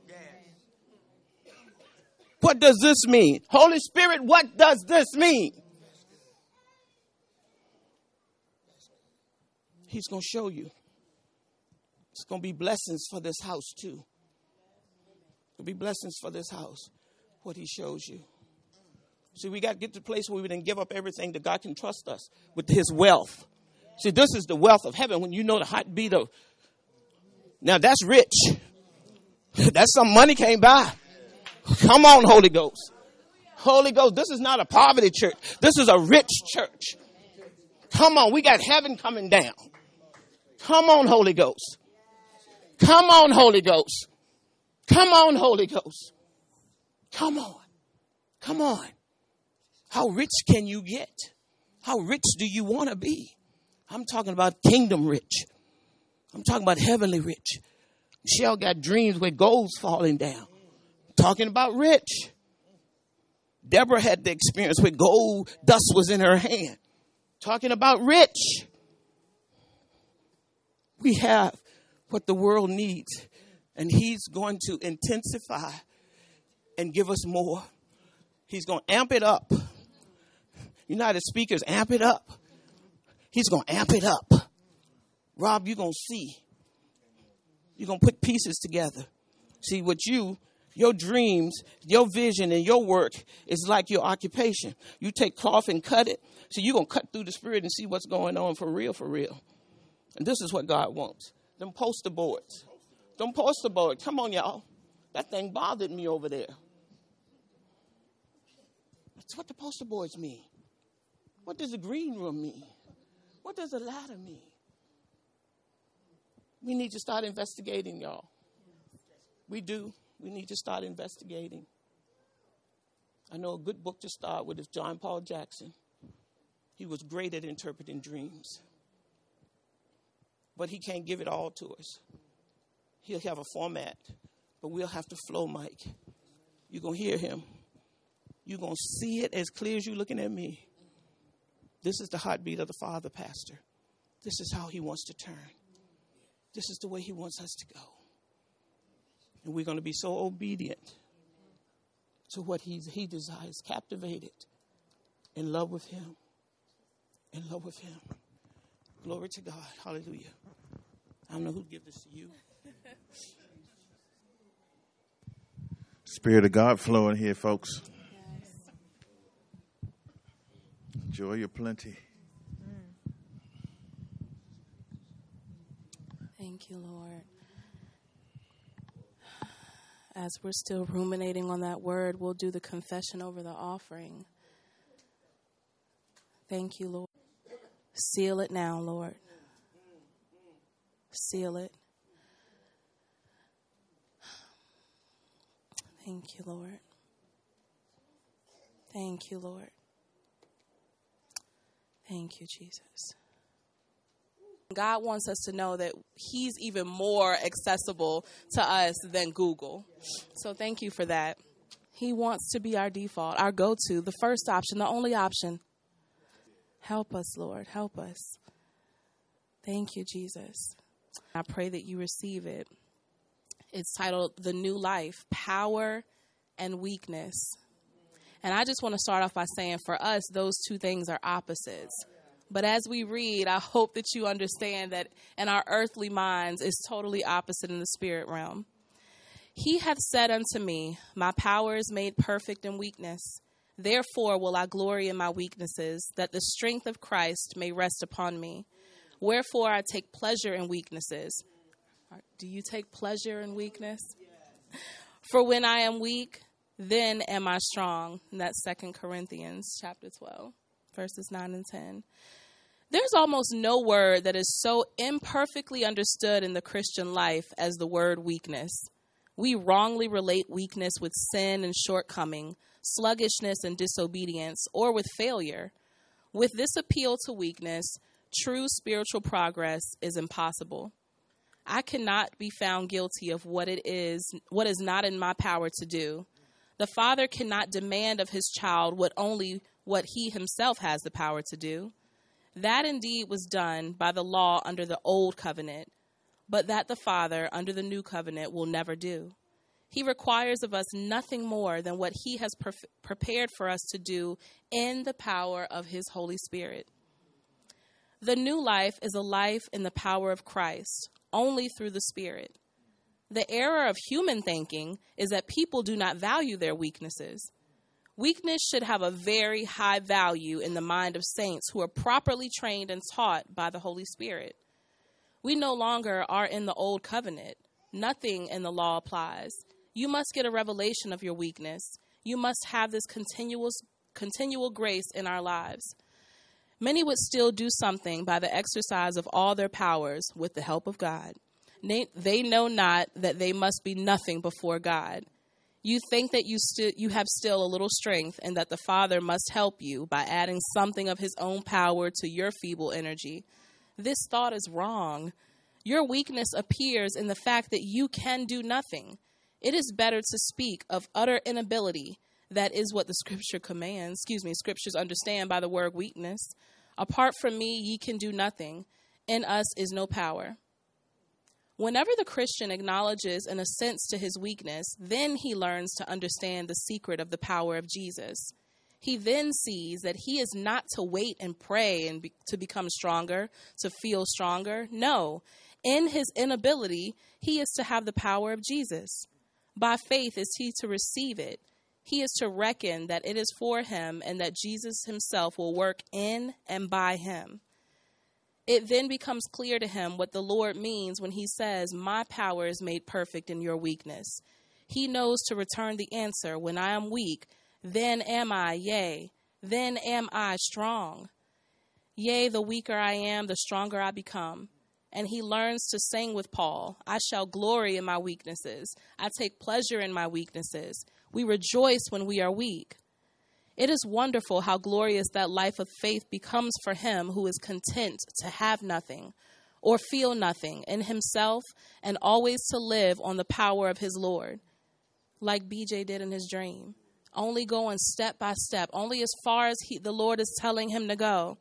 What does this mean? Holy Spirit, what does this mean? He's going to show you. It's going to be blessings for this house too. It'll be blessings for this house. What he shows you. See, we got to get to the place where we didn't give up everything that God can trust us with his wealth. See, this is the wealth of heaven when you know the heartbeat of. Now that's rich. That's some money can't buy. Come on, Holy Ghost. Holy Ghost, this is not a poverty church. This is a rich church. Come on, we got heaven coming down. Come on, Holy Ghost. Come on, Holy Ghost. Come on, Holy Ghost. Come on. Come on. How rich can you get? How rich do you want to be? I'm talking about kingdom rich. I'm talking about heavenly rich. Michelle got dreams with gold's falling down. Talking about rich. Deborah had the experience with gold dust was in her hand. Talking about rich. We have what the world needs. And he's going to intensify and give us more. He's going to amp it up. United Speakers, amp it up. He's going to amp it up. Rob, you're going to see. You're going to put pieces together. See, what you, your dreams, your vision, and your work is like your occupation. You take cloth and cut it. So you're going to cut through the spirit and see what's going on for real, for real. And this is what God wants. Them poster boards. Them poster boards. Come on, y'all. That thing bothered me over there. That's what the poster boards mean. What does the green room mean? What does the ladder mean? We need to start investigating, y'all. We do. We need to start investigating. I know a good book to start with is John Paul Jackson. He was great at interpreting dreams. But he can't give it all to us. He'll have a format, but we'll have to flow, Mike. You're going to hear him. You're going to see it as clear as you're looking at me. This is the heartbeat of the Father, Pastor. This is how he wants to turn. This is the way he wants us to go. And we're going to be so obedient to what he's, he desires, captivated, in love with him, in love with him. Glory to God. Hallelujah. I don't know who'd give this to you. Spirit of God flowing here, folks. Joy aplenty. Thank you, Lord. As we're still ruminating on that word, we'll do the confession over the offering. Thank you, Lord. Seal it now, Lord. Seal it. Thank you, Lord. Thank you, Lord. Thank you, Jesus. God wants us to know that he's even more accessible to us than Google. So thank you for that. He wants to be our default, our go-to, the first option, the only option. Help us, Lord. Help us. Thank you, Jesus. I pray that you receive it. It's titled The New Life, Power and Weakness. And I just want to start off by saying for us, those two things are opposites. But as we read, I hope that you understand that in our earthly minds is totally opposite in the spirit realm. He hath said unto me, my power is made perfect in weakness. Therefore will I glory in my weaknesses, that the strength of Christ may rest upon me. Wherefore I take pleasure in weaknesses. Do you take pleasure in weakness? For when I am weak, then am I strong. And that's Second Corinthians chapter twelve, verses nine and ten. There's almost no word that is so imperfectly understood in the Christian life as the word weakness. We wrongly relate weakness with sin and shortcoming, sluggishness and disobedience, or with failure. With this appeal to weakness, true spiritual progress is impossible. I cannot be found guilty of what it is, what is not in my power to do. The father cannot demand of his child what only what he himself has the power to do. That indeed was done by the law under the old covenant, but that the Father under the new covenant will never do. He requires of us nothing more than what he has pre- prepared for us to do in the power of his Holy Spirit. The new life is a life in the power of Christ, only through the Spirit. The error of human thinking is that people do not value their weaknesses. Weakness should have a very high value in the mind of saints who are properly trained and taught by the Holy Spirit. We no longer are in the old covenant. Nothing in the law applies. You must get a revelation of your weakness. You must have this continuous, continual grace in our lives. Many would still do something by the exercise of all their powers with the help of God. They know not that they must be nothing before God. You think that you still you have still a little strength and that the Father must help you by adding something of his own power to your feeble energy. This thought is wrong. Your weakness appears in the fact that you can do nothing. It is better to speak of utter inability. That is what the scripture commands. Excuse me, scriptures understand by the word weakness. Apart from me, ye can do nothing. In us is no power. Whenever the Christian acknowledges and assents to his weakness, then he learns to understand the secret of the power of Jesus. He then sees that he is not to wait and pray and be, to become stronger, to feel stronger. No, in his inability, he is to have the power of Jesus. By faith is he to receive it. He is to reckon that it is for him and that Jesus himself will work in and by him. It then becomes clear to him what the Lord means when he says, my power is made perfect in your weakness. He knows to return the answer, when I am weak, then am I, yea, then am I strong. Yea, the weaker I am, the stronger I become. And he learns to sing with Paul, I shall glory in my weaknesses. I take pleasure in my weaknesses. We rejoice when we are weak. It is wonderful how glorious that life of faith becomes for him who is content to have nothing or feel nothing in himself and always to live on the power of his Lord, like B J did in his dream, only going step by step, only as far as he, the Lord is telling him to go.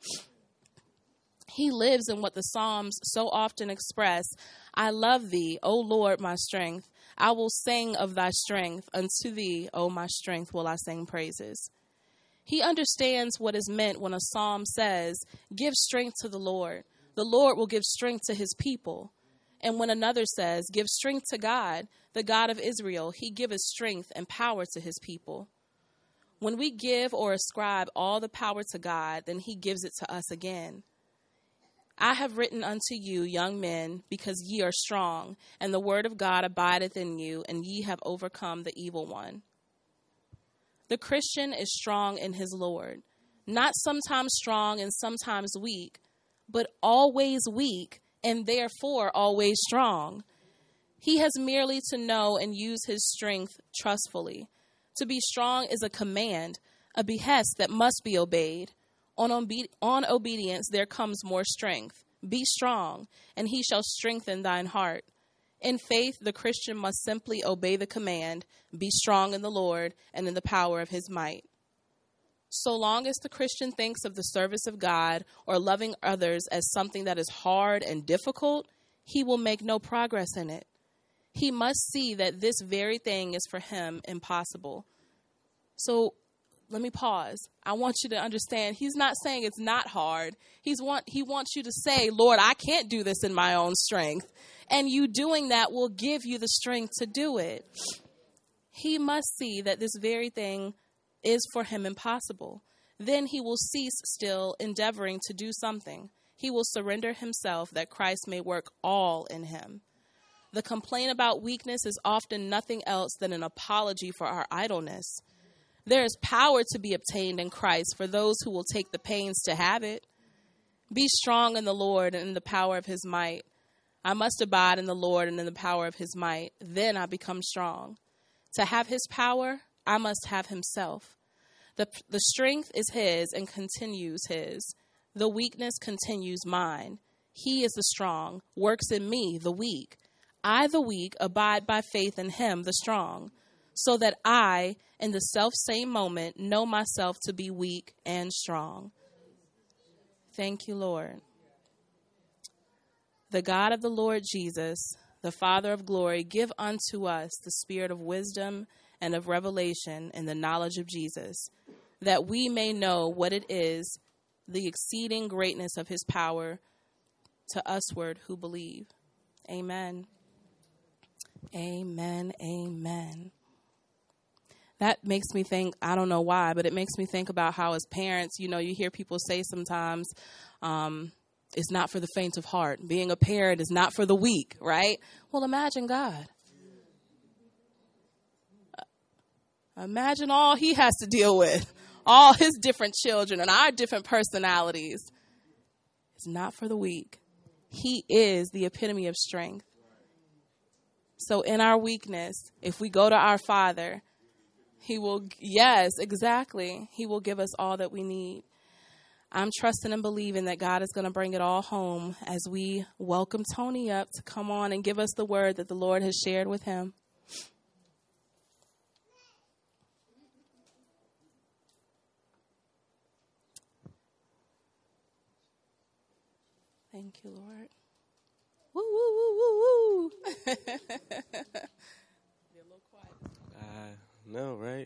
He lives in what the Psalms so often express. I love thee, O Lord, my strength. I will sing of thy strength. Unto thee, O my strength, will I sing praises. He understands what is meant when a psalm says, give strength to the Lord. The Lord will give strength to his people. And when another says, give strength to God, the God of Israel, he giveth strength and power to his people. When we give or ascribe all the power to God, then he gives it to us again. I have written unto you, young men, because ye are strong, and the word of God abideth in you, and ye have overcome the evil one. The Christian is strong in his Lord, not sometimes strong and sometimes weak, but always weak and therefore always strong. He has merely to know and use his strength trustfully. To be strong is a command, a behest that must be obeyed. On, obe- on obedience there comes more strength. Be strong, and he shall strengthen thine heart. In faith, the Christian must simply obey the command, be strong in the Lord and in the power of his might. So long as the Christian thinks of the service of God or loving others as something that is hard and difficult, he will make no progress in it. He must see that this very thing is for him impossible. So let me pause. I want you to understand, he's not saying it's not hard. He's want, he wants you to say, Lord, I can't do this in my own strength. And you doing that will give you the strength to do it. He must see that this very thing is for him impossible. Then he will cease still endeavoring to do something. He will surrender himself that Christ may work all in him. The complaint about weakness is often nothing else than an apology for our idleness. There is power to be obtained in Christ for those who will take the pains to have it. Be strong in the Lord and in the power of his might. I must abide in the Lord and in the power of his might. Then I become strong. To have his power, I must have himself. The, the strength is his and continues his. The weakness continues mine. He is the strong, works in me, the weak. I, the weak, abide by faith in him, the strong, so that I, in the self-same moment, know myself to be weak and strong. Thank you, Lord. The God of the Lord Jesus, the Father of glory, give unto us the spirit of wisdom and of revelation in the knowledge of Jesus, that we may know what it is, the exceeding greatness of his power to usward who believe. Amen. Amen. Amen. That makes me think, I don't know why, but it makes me think about how as parents, you know, you hear people say sometimes, um, it's not for the faint of heart. Being a parent is not for the weak, right? Well, imagine God. Imagine all he has to deal with, all his different children and our different personalities. It's not for the weak. He is the epitome of strength. So in our weakness, if we go to our Father, he will, yes, exactly. He will give us all that we need. I'm trusting and believing that God is going to bring it all home as we welcome Tony up to come on and give us the word that the Lord has shared with him. Thank you, Lord. Woo, woo, woo, woo, woo. Be a little quiet. I know, right?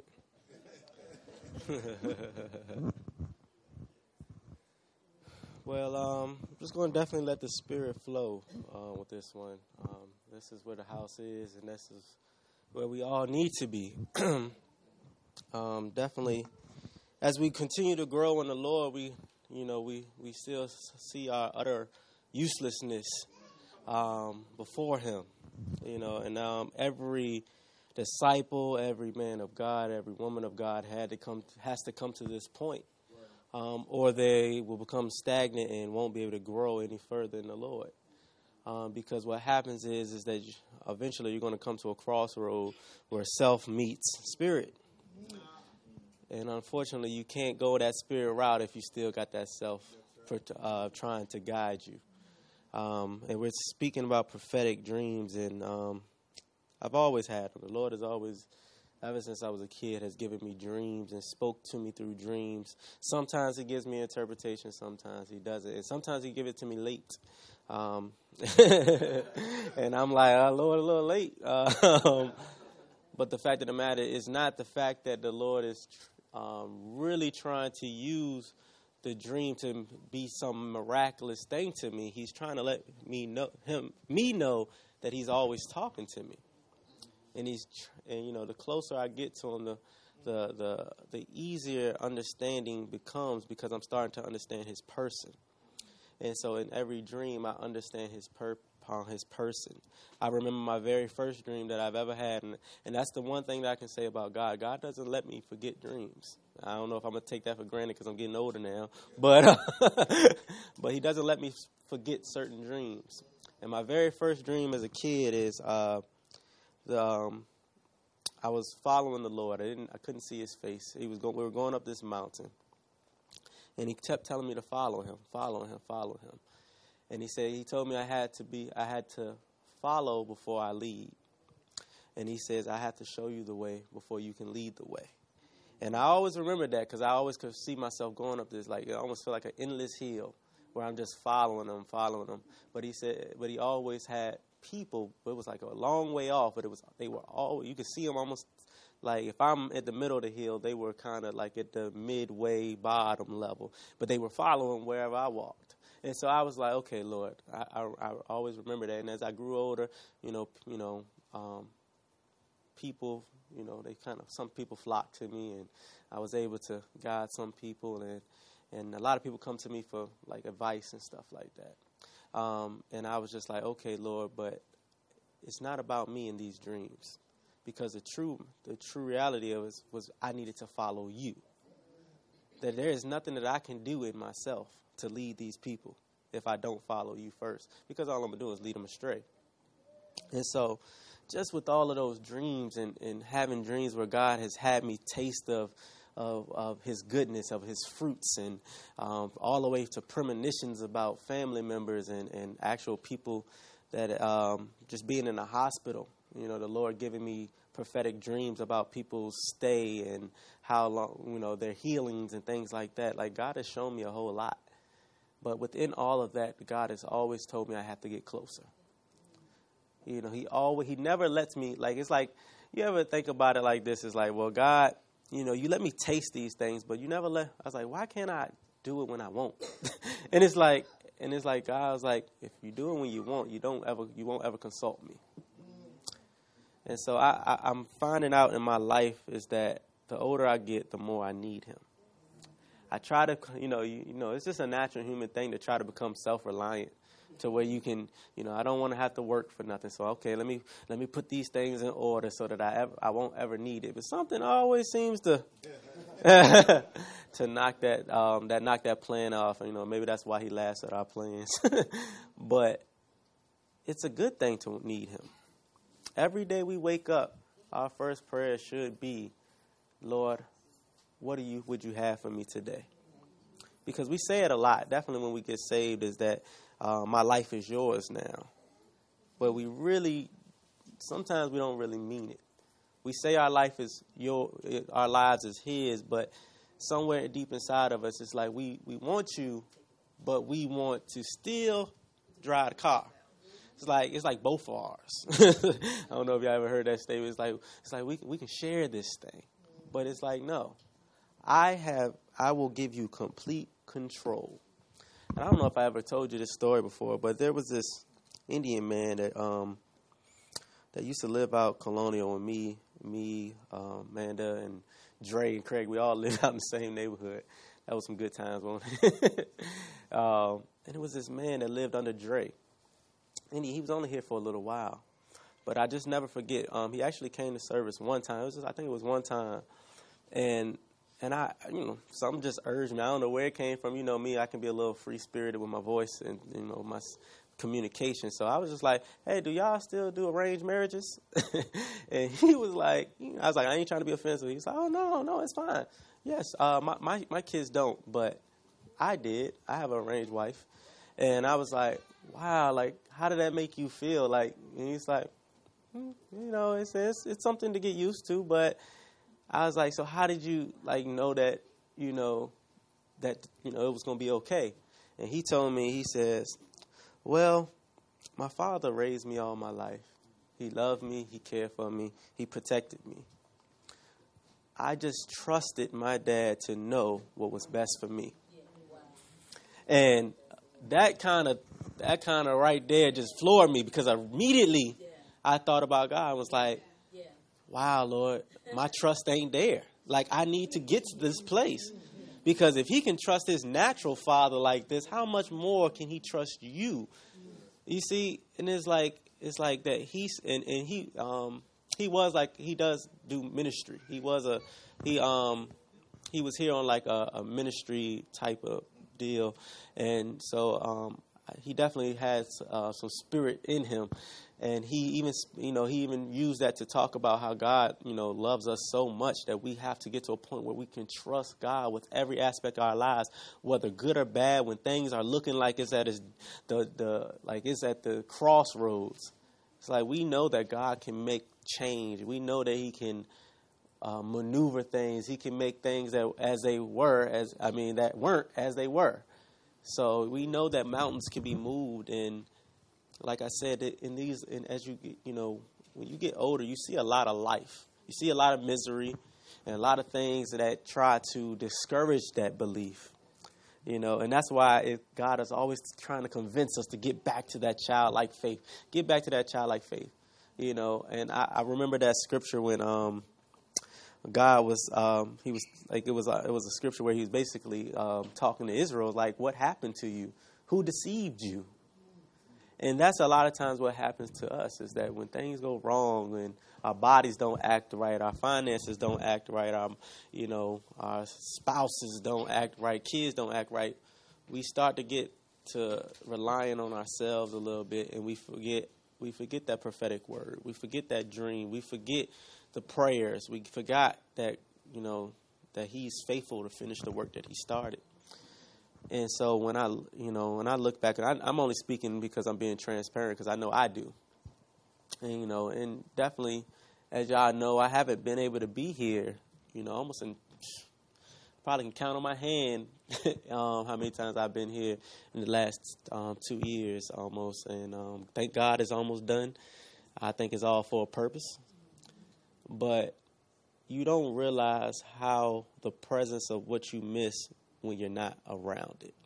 Well, um, I'm just going to definitely let the Spirit flow uh, with this one. Um, this is where the house is, and this is where we all need to be. um, definitely, as we continue to grow in the Lord, we, you know, we, we still see our utter uselessness um, before Him. You know, and um, every disciple, every man of God, every woman of God had to come, has to come to this point. Um, or they will become stagnant and won't be able to grow any further in the Lord. Um, because what happens is is that you, eventually you're going to come to a crossroad where self meets spirit. And unfortunately, you can't go that spirit route if you still got that self for, uh, trying to guide you. Um, and we're speaking about prophetic dreams, and um, I've always had them. The Lord has always, ever since I was a kid, has given me dreams and spoke to me through dreams. Sometimes he gives me interpretation, sometimes he doesn't. And sometimes he gives it to me late. Um, and I'm like, oh, Lord, a little late. Uh, but the fact of the matter is not the fact that the Lord is um, really trying to use the dream to be some miraculous thing to me. He's trying to let me know him, me know that he's always talking to me. And he's, and you know, the closer I get to him, the, the, the, the easier understanding becomes, because I'm starting to understand his person. And so in every dream, I understand his per, uh, his person. I remember my very first dream that I've ever had, and, and that's the one thing that I can say about God. God doesn't let me forget dreams. I don't know if I'm gonna take that for granted because I'm getting older now, but uh, but he doesn't let me forget certain dreams. And my very first dream as a kid is uh, the um, I was following the Lord. I didn't, I couldn't see his face. He was going. We were going up this mountain, and he kept telling me to follow him, follow him, follow him. And he said he told me I had to be, I had to follow before I lead. And he says I have to show you the way before you can lead the way. And I always remember that because I always could see myself going up this, like, it almost felt like an endless hill where I'm just following them, following them. But he said, but he always had people, but it was like a long way off, but it was, they were all, you could see them almost like if I'm at the middle of the hill, they were kind of like at the midway bottom level, but they were following wherever I walked. And so I was like, okay, Lord, I, I, I always remember that. And as I grew older, you know, you know, um, people, you know, they kind of, some people flocked to me, and I was able to guide some people, and and a lot of people come to me for like advice and stuff like that. Um, and I was just like, okay, Lord, but it's not about me in these dreams, because the true the true reality of it was, was I needed to follow you. That there is nothing that I can do in myself to lead these people if I don't follow you first, because all I'm going to do is lead them astray. And so just with all of those dreams and, and having dreams where God has had me taste of Of, of his goodness, of his fruits, and um, all the way to premonitions about family members and, and actual people that um, just being in a hospital, you know, the Lord giving me prophetic dreams about people's stay and how long, you know, their healings and things like that. Like, God has shown me a whole lot. But within all of that, God has always told me I have to get closer. You know, he always, he never lets me, like, it's like, you ever think about it like this? It's like, well, God, you know, you let me taste these things, but you never let, I was like, why can't I do it when I want? and it's like, and it's like, God was like, if you do it when you want, you don't ever, you won't ever consult me. And so I, I, I'm finding out in my life is that the older I get, the more I need him. I try to, you know, you, you know, it's just a natural human thing to try to become self-reliant, to where you can, you know, I don't want to have to work for nothing. So, okay, let me let me put these things in order so that I ever, I won't ever need it. But something always seems to to knock that um, that knock that plan off. You know, maybe that's why he laughs at our plans. But it's a good thing to need him. Every day we wake up, our first prayer should be, Lord, what do you would you have for me today? Because we say it a lot. Definitely when we get saved is that uh, my life is yours now. But we really, sometimes we don't really mean it. We say our life is your, our lives is his, but somewhere deep inside of us, it's like we, we want you, but we want to still drive the car. It's like it's like both of ours. I don't know if y'all ever heard that statement. It's like it's like we we can share this thing, but it's like no, I have I will give you complete control. And I don't know if I ever told you this story before, but there was this Indian man that um that used to live out Colonial with me, me, um, Amanda, and Dre and Craig. We all lived out in the same neighborhood. That was some good times, wasn't it? um, and it was this man that lived under Dre. And he, he was only here for a little while. But I just never forget. Um, he actually came to service one time. It was just, I think it was one time. And and I, you know, something just urged me. I don't know where it came from. You know me, I can be a little free-spirited with my voice and, you know, my communication. So I was just like, hey, do y'all still do arranged marriages? And he was like, I was like, I ain't trying to be offensive. He's like, oh, no, no, it's fine. Yes, uh, my, my, my kids don't, but I did. I have an arranged wife. And I was like, wow, like, how did that make you feel? Like, and he's like, hmm, you know, it's, it's it's something to get used to. But I was like, so how did you, like, know that, you know, that, you know, it was going to be okay? And he told me, he says, well, my father raised me all my life. He loved me. He cared for me. He protected me. I just trusted my dad to know what was best for me. And that kind of that kind of right there just floored me, because immediately yeah. I thought about God. I was like, yeah. wow, Lord, my trust ain't there. Like, I need to get to this place, because if he can trust his natural father like this, how much more can he trust you? You see, and it's like it's like that he's and, and he um he was like he does do ministry. He was a he um he was here on like a, a ministry type of deal. And so um, he definitely has uh, some spirit in him. And he even, you know, he even used that to talk about how God, you know, loves us so much that we have to get to a point where we can trust God with every aspect of our lives, whether good or bad, when things are looking like it's at his, the, the, like it's at the crossroads. It's like we know that God can make change. We know that he can uh, maneuver things. He can make things that as they were, as I mean, that weren't as they were. So we know that mountains can be moved. And like I said, in these, in, as you get, you know, when you get older, you see a lot of life. You see a lot of misery and a lot of things that try to discourage that belief. You know, and that's why it, God is always trying to convince us to get back to that childlike faith. Get back to that childlike faith. You know, and I, I remember that scripture when um, God was, um, he was like, it was a, it was a scripture where he was basically um, talking to Israel, like, what happened to you? Who deceived you? And that's a lot of times what happens to us is that when things go wrong and our bodies don't act right, our finances don't act right, our, you know, our spouses don't act right, kids don't act right, we start to get to relying on ourselves a little bit, and we forget we forget that prophetic word. We forget that dream. We forget the prayers. We forgot that, you know, that he's faithful to finish the work that he started. And so when I, you know, when I look back, and I, I'm only speaking because I'm being transparent, because I know I do. And, you know, and definitely, as y'all know, I haven't been able to be here, you know, almost in, probably can count on my hand um, how many times I've been here in the last um, two years almost. And um, thank God it's almost done. I think it's all for a purpose. But you don't realize how the presence of what you miss when you're not around it.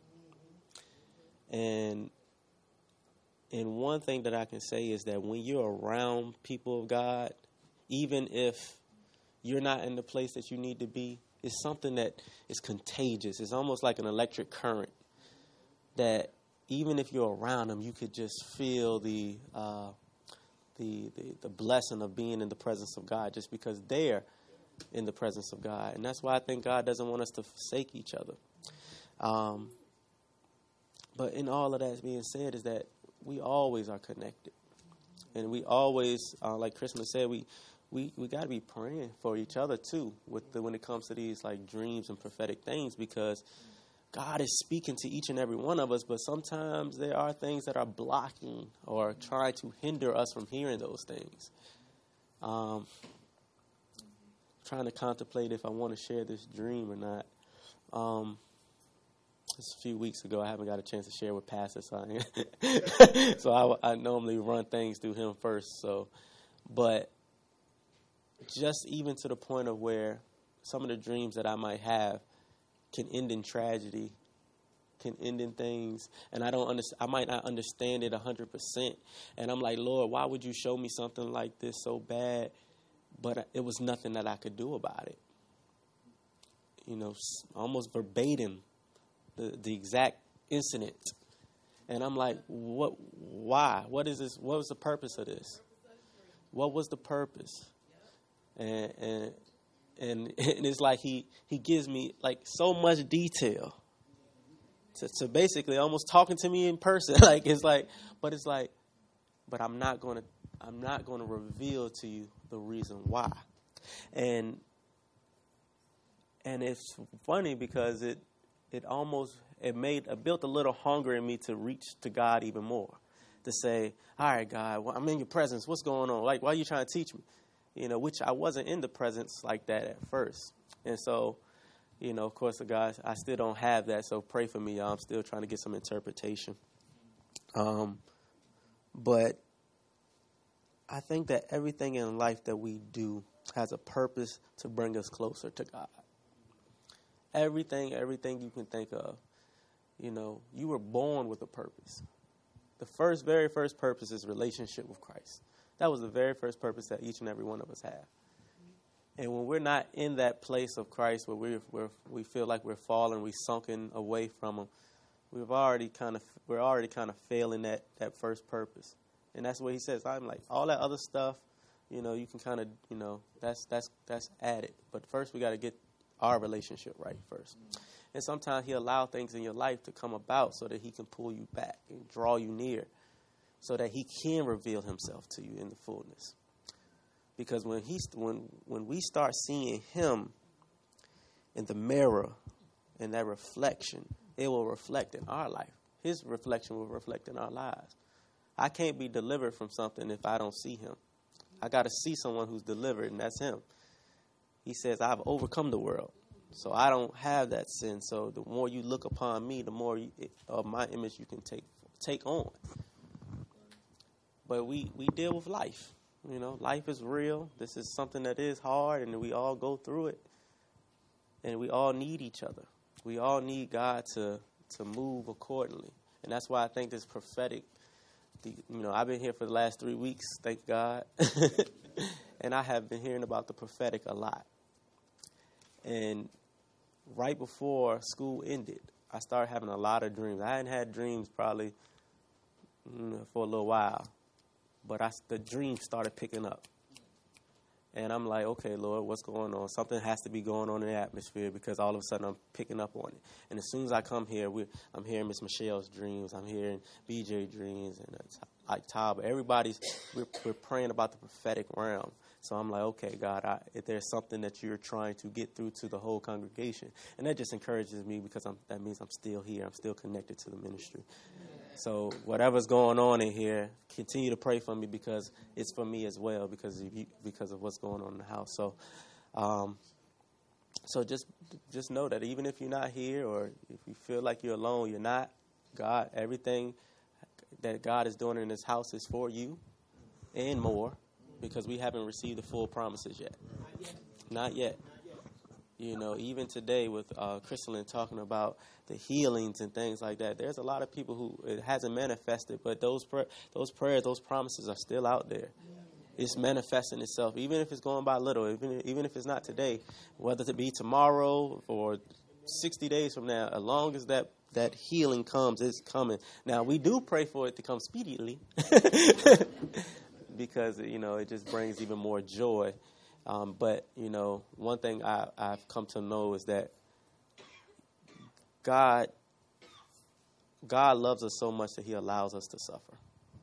And and one thing that I can say is that when you're around people of God, even if you're not in the place that you need to be, it's something that is contagious. It's almost like an electric current that even if you're around them, you could just feel the uh, the, the the blessing of being in the presence of God just because they're in the presence of God. And that's why I think God doesn't want us to forsake each other. Um, but in all of that being said is that we always are connected. And we always, uh, like Christmas said, we we, we got to be praying for each other too with the, when it comes to these like dreams and prophetic things, because God is speaking to each and every one of us, but sometimes there are things that are blocking or trying to hinder us from hearing those things. Um, trying to contemplate if I want to share this dream or not. Um, just a few weeks ago, I haven't got a chance to share with Pastor, so I, so I, I normally run things through him first. So, but just even to the point of where some of the dreams that I might have can end in tragedy, can end in things, and I don't understand. I might not understand it a hundred percent, and I'm like, Lord, why would you show me something like this so bad? But it was nothing that I could do about it. You know, almost verbatim, the, the exact incident. And I'm like, what, why? What is this? What was the purpose of this? What was the purpose? And, and, and, and it's like he, he gives me like so much detail to, to basically almost talking to me in person. Like, it's like, but it's like, but I'm not going to, I'm not going to reveal to you the reason why. And and it's funny because it it almost it made it built a little hunger in me to reach to God even more, to say, all right, God, well, I'm in your presence. What's going on? Like, why are you trying to teach me? You know, which I wasn't in the presence like that at first. And so, you know, of course, the guys, I still don't have that. So pray for me, y'all. I'm still trying to get some interpretation. Um, but I think that everything in life that we do has a purpose to bring us closer to God. Everything, everything you can think of. You know, you were born with a purpose. The first, very first purpose is relationship with Christ. That was the very first purpose that each and every one of us have. And when we're not in that place of Christ where we're, we're, we feel like we're falling, we're sunken away from Him, we've already kind of we're already kind of failing that, that first purpose. And that's what He says. I'm like, all that other stuff, you know, you can kind of, you know, that's that's that's added. But first we got to get our relationship right first. And sometimes He allows things in your life to come about so that He can pull you back and draw you near, so that He can reveal Himself to you in the fullness. Because when he when when we start seeing Him in the mirror, in that reflection, it will reflect in our life. His reflection will reflect in our lives. I can't be delivered from something if I don't see Him. I got to see someone who's delivered, and that's Him. He says, I've overcome the world, so I don't have that sin. So the more you look upon me, the more you, of my image you can take take on. But we, we deal with life. You know, life is real. This is something that is hard, and we all go through it. And we all need each other. We all need God to, to move accordingly. And that's why I think this prophetic, the, you know, I've been here for the last three weeks, thank God. And I have been hearing about the prophetic a lot. And right before school ended, I started having a lot of dreams. I hadn't had dreams probably mm, for a little while. But I, the dreams started picking up. And I'm like, okay, Lord, what's going on? Something has to be going on in the atmosphere, because all of a sudden I'm picking up on it. And as soon as I come here, we're, I'm hearing Miss Michelle's dreams. I'm hearing B J dreams, and it's like Todd. Everybody's, we're, we're praying about the prophetic realm. So I'm like, okay, God, I, if there's something that you're trying to get through to the whole congregation. And that just encourages me, because I'm, that means I'm still here. I'm still connected to the ministry. So whatever's going on in here, continue to pray for me, because it's for me as well, because of you, because of what's going on in the house. So, um, so just just know that even if you're not here, or if you feel like you're alone, you're not. God, everything that God is doing in this house is for you and more, because we haven't received the full promises yet. Not yet. You know, even today with uh, Crystalline talking about the healings and things like that, there's a lot of people who it hasn't manifested, but those pr- those prayers, those promises are still out there. It's manifesting itself, even if it's going by little, even even if it's not today, whether it be tomorrow or sixty days from now, as long as that, that healing comes, it's coming. Now, we do pray for it to come speedily because, you know, it just brings even more joy. Um, but, you know, one thing I, I've come to know is that God, God loves us so much that He allows us to suffer.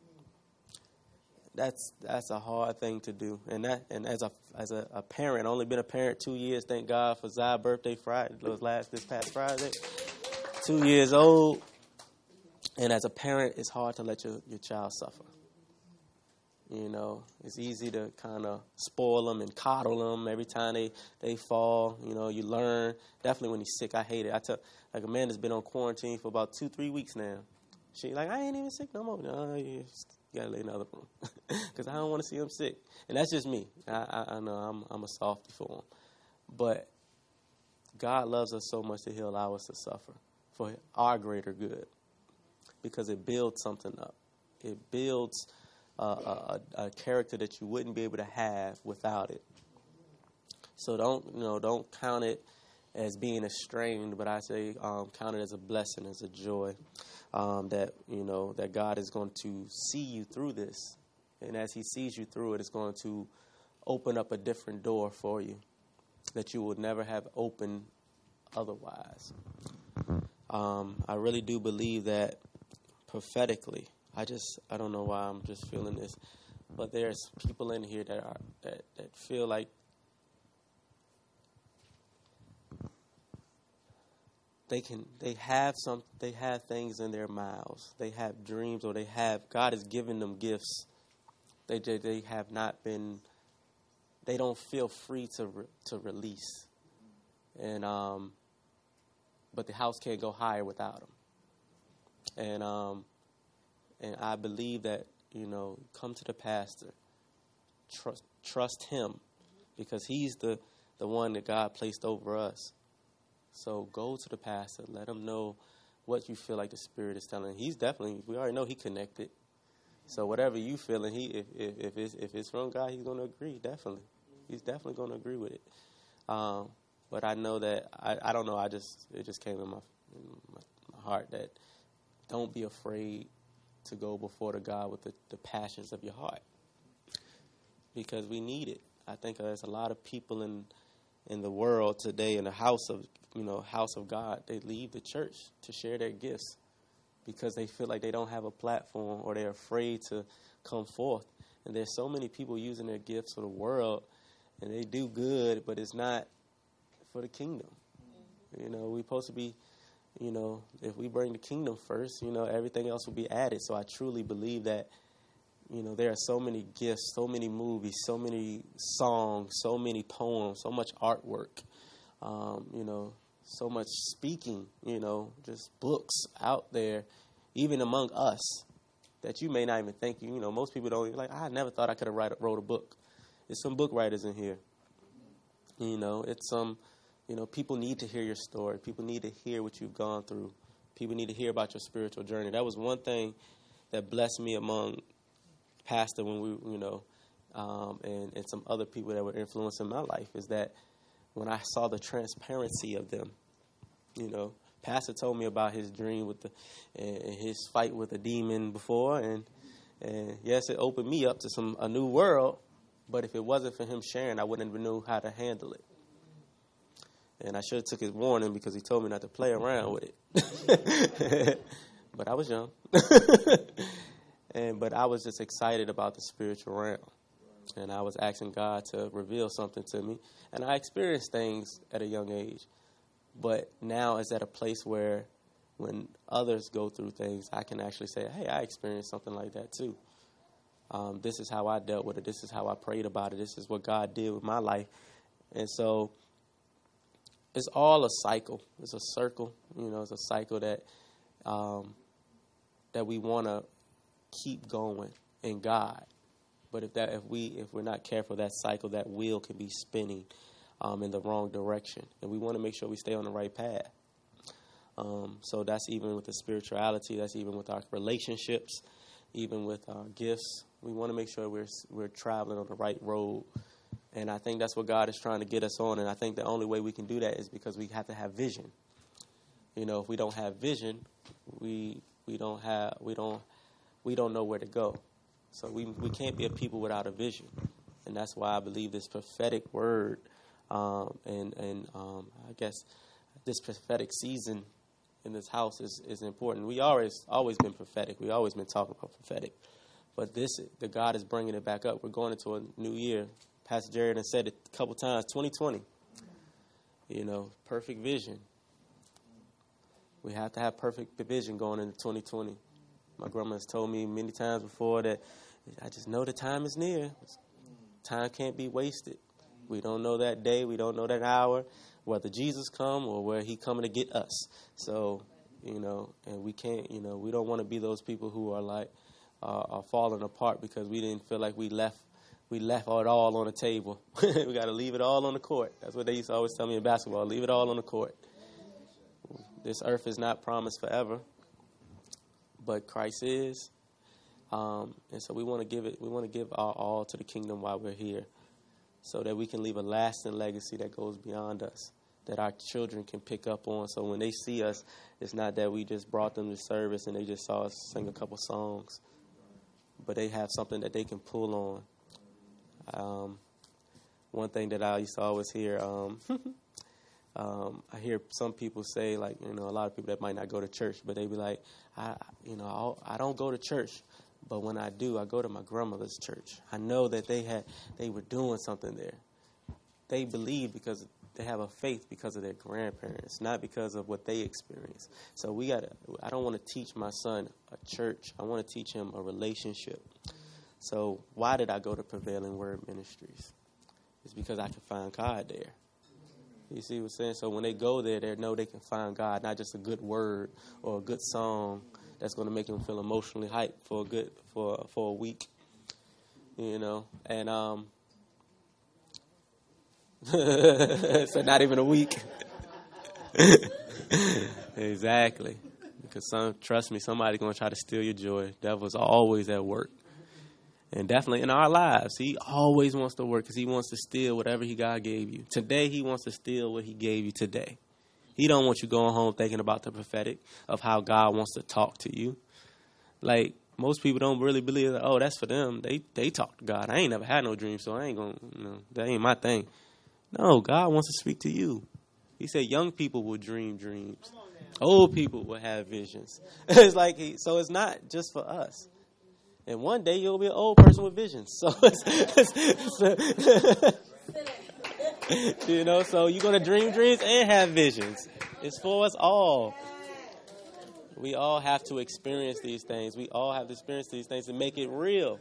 That's that's a hard thing to do, and that and as a as a, a parent, only been a parent two years. Thank God for Zai's birthday Friday, was last this past Friday. Two years old, and as a parent, it's hard to let your, your child suffer. You know, it's easy to kind of spoil them and coddle them every time they, they fall. You know, you learn. Definitely when he's sick, I hate it. I tell, like, Amanda's been on quarantine for about two, three weeks now. She like, I ain't even sick no more. No, you gotta lay in the other room because I don't want to see him sick. And that's just me. I, I, I know I'm I'm a softie for him, but God loves us so much that He'll allow us to suffer for our greater good, because it builds something up. It builds Uh, a, a character that you wouldn't be able to have without it. So don't you know? Don't count it as being a strain, but I say um, count it as a blessing, as a joy. Um, that you know that God is going to see you through this, and as He sees you through it, it's going to open up a different door for you that you would never have opened otherwise. Um, I really do believe that prophetically. I just, I don't know why I'm just feeling this, but there's people in here that are, that, that feel like they can, they have some, they have things in their mouths. They have dreams, or they have, God has given them gifts. They, they, they have not been, they don't feel free to, re, to release. And, um, but the house can't go higher without them. And, um, And I believe that, you know, come to the pastor, trust trust him, because he's the, the one that God placed over us. So go to the pastor, let him know what you feel like the Spirit is telling. He's definitely, we already know he connected. So whatever you feel, and he, if, if, if, it's, if it's from God, he's going to agree, definitely. He's definitely going to agree with it. Um, but I know that, I, I don't know, I just, it just came in my, in my, my heart that don't be afraid to go before the God with the, the passions of your heart, because we need it. I think there's a lot of people in in the world today, in the house of, you know, house of God, they leave the church to share their gifts because they feel like they don't have a platform or they're afraid to come forth. And there's so many people using their gifts for the world, and they do good, but it's not for the kingdom. You know, we're supposed to be, you know, if we bring the kingdom first, you know, everything else will be added. So I truly believe that, you know, there are so many gifts, so many movies, so many songs, so many poems, so much artwork, um, you know, so much speaking, you know, just books out there, even among us, that you may not even think, you know, most people don't even, like, I never thought I could have write, wrote a book. There's some book writers in here. You know, it's some, you know, people need to hear your story. People need to hear what you've gone through. People need to hear about your spiritual journey. That was one thing that blessed me among pastor when we, you know, um, and, and some other people that were influencing my life, is that when I saw the transparency of them, you know, pastor told me about his dream with the, and his fight with a demon before. And, and yes, it opened me up to some, a new world, but if it wasn't for him sharing, I wouldn't have known how to handle it. And I should have took his warning because he told me not to play around with it. But I was young. And but I was just excited about the spiritual realm. And I was asking God to reveal something to me. And I experienced things at a young age. But now it's at a place where when others go through things, I can actually say, hey, I experienced something like that too. Um, this is how I dealt with it. This is how I prayed about it. This is what God did with my life. And so it's all a cycle. It's a circle. You know, it's a cycle that um, that we want to keep going in God. But if that if we if we're not careful, that cycle, that wheel can be spinning um, in the wrong direction. And we want to make sure we stay on the right path. Um, so that's even with the spirituality. That's even with our relationships, even with our gifts. We want to make sure we're we're traveling on the right road. And I think that's what God is trying to get us on. And I think the only way we can do that is because we have to have vision. You know, if we don't have vision, we we don't have we don't we don't know where to go. So we we can't be a people without a vision. And that's why I believe this prophetic word um, and and um, I guess this prophetic season in this house is, is important. We always always been prophetic. We always been talking about prophetic. But this, the God is bringing it back up. We're going into a new year. Pastor Jared has said it a couple times, twenty twenty. You know, perfect vision. We have to have perfect vision going into twenty twenty. My grandma has told me many times before that I just know the time is near. Time can't be wasted. We don't know that day. We don't know that hour, whether Jesus come or where he coming to get us. So, you know, and we can't, you know, we don't want to be those people who are like, uh, are falling apart because we didn't feel like we left We left it all on the table. We got to leave it all on the court. That's what they used to always tell me in basketball. Leave it all on the court. This earth is not promised forever, but Christ is. Um, and so we want to give it. We want to give our all to the kingdom while we're here, so that we can leave a lasting legacy that goes beyond us, that our children can pick up on. So when they see us, it's not that we just brought them to service and they just saw us sing a couple songs, but they have something that they can pull on. Um, one thing that I used to always hear, um, um, I hear some people say, like, you know, a lot of people that might not go to church, but they be like, I, you know, I'll, I don't go to church, but when I do, I go to my grandmother's church. I know that they had, they were doing something there. They believe because they have a faith because of their grandparents, not because of what they experienced. So we got to, I don't want to teach my son a church. I want to teach him a relationship. So why did I go to Prevailing Word Ministries? It's because I can find God there. You see what I'm saying? So when they go there, they know they can find God, not just a good word or a good song that's going to make them feel emotionally hyped for a good for for a week. You know, and um, so not even a week. Exactly, because some trust me, somebody's going to try to steal your joy. Devil's always at work. And definitely in our lives, he always wants to work because he wants to steal whatever he God gave you. Today, he wants to steal what he gave you today. He don't want you going home thinking about the prophetic of how God wants to talk to you. Like, most people don't really believe that, oh, that's for them. They they talk to God. I ain't never had no dream, so I ain't going to, you know, that ain't my thing. No, God wants to speak to you. He said young people will dream dreams. Old people will have visions. It's like, he, so it's not just for us. And one day you'll be an old person with visions. So, it's, it's, you know, so you're going to dream dreams and have visions. It's for us all. We all have to experience these things. We all have to experience these things and make it real.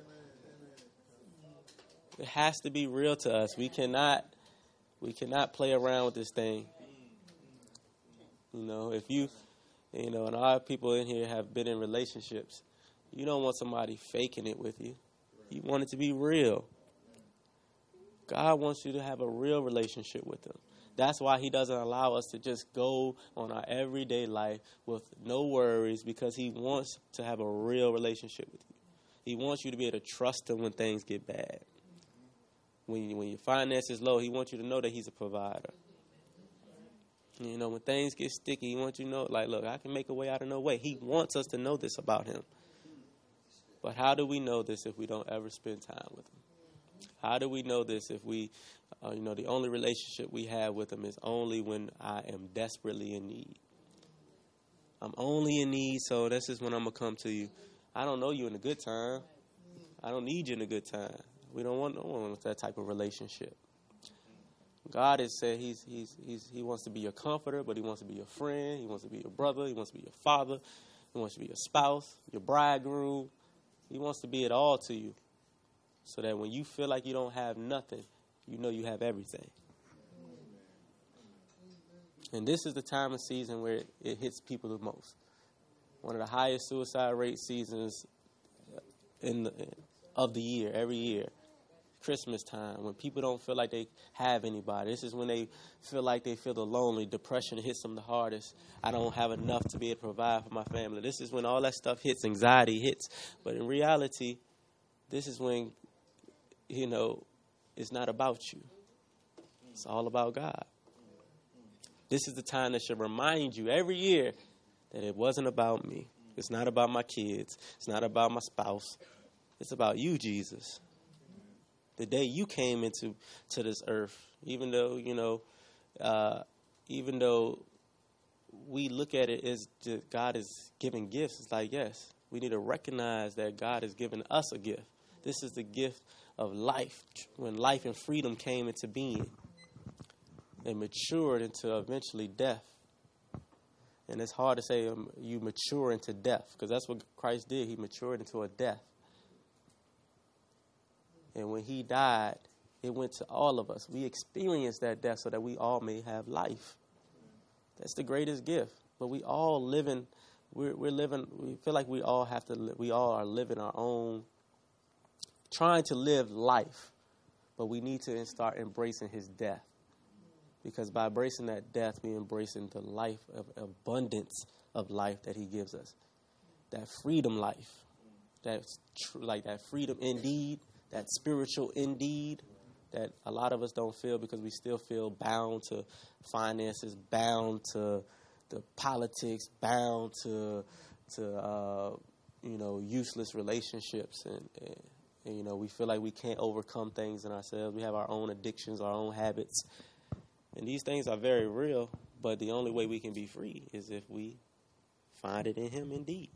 It has to be real to us. We cannot, we cannot play around with this thing. You know, if you, you know, and a lot of people in here have been in relationships, you don't want somebody faking it with you. You want it to be real. God wants you to have a real relationship with him. That's why he doesn't allow us to just go on our everyday life with no worries, because he wants to have a real relationship with you. He wants you to be able to trust him when things get bad. When, you, when your finances low, he wants you to know that he's a provider. You know, when things get sticky, he wants you to know, like, look, I can make a way out of no way. He wants us to know this about him. But how do we know this if we don't ever spend time with him? How do we know this if we, uh, you know, the only relationship we have with him is only when I am desperately in need? I'm only in need, so this is when I'm going to come to you. I don't know you in a good time. I don't need you in a good time. We don't want no one with that type of relationship. God has said he's, he's, he's, he wants to be your comforter, but he wants to be your friend. He wants to be your brother. He wants to be your father. He wants to be your spouse, your bridegroom. He wants to be it all to you, so that when you feel like you don't have nothing, you know you have everything. And this is the time of season where it, it hits people the most. One of the highest suicide rate seasons in the, of the year, every year. Christmas time, when people don't feel like they have anybody. This is when they feel like they feel the lonely. Depression hits them the hardest. I don't have enough to be able to provide for my family. This is when all that stuff hits, anxiety hits. But in reality, this is when, you know, it's not about you. It's all about God. This is the time that should remind you every year that it wasn't about me. It's not about my kids. It's not about my spouse. It's about you, Jesus. The day you came into to this earth, even though, you know, uh, even though we look at it as God is giving gifts, it's like, yes, we need to recognize that God has given us a gift. This is the gift of life, when life and freedom came into being and matured into eventually death. And it's hard to say um, you mature into death, because that's what Christ did. He matured into a death. And when he died, it went to all of us. We experienced that death so that we all may have life. That's the greatest gift. But we all living, we're, we're living, we feel like we all have to, li- we all are living our own, trying to live life. But we need to start embracing his death. Because by embracing that death, we're embracing the life of abundance of life that he gives us. That freedom life. That's tr- like that freedom indeed. That spiritual indeed that a lot of us don't feel, because we still feel bound to finances, bound to the politics, bound to to uh, you know, useless relationships, and, and, and you know, we feel like we can't overcome things in ourselves. We have our own addictions, our own habits, and these things are very real. But the only way we can be free is if we find it in him indeed.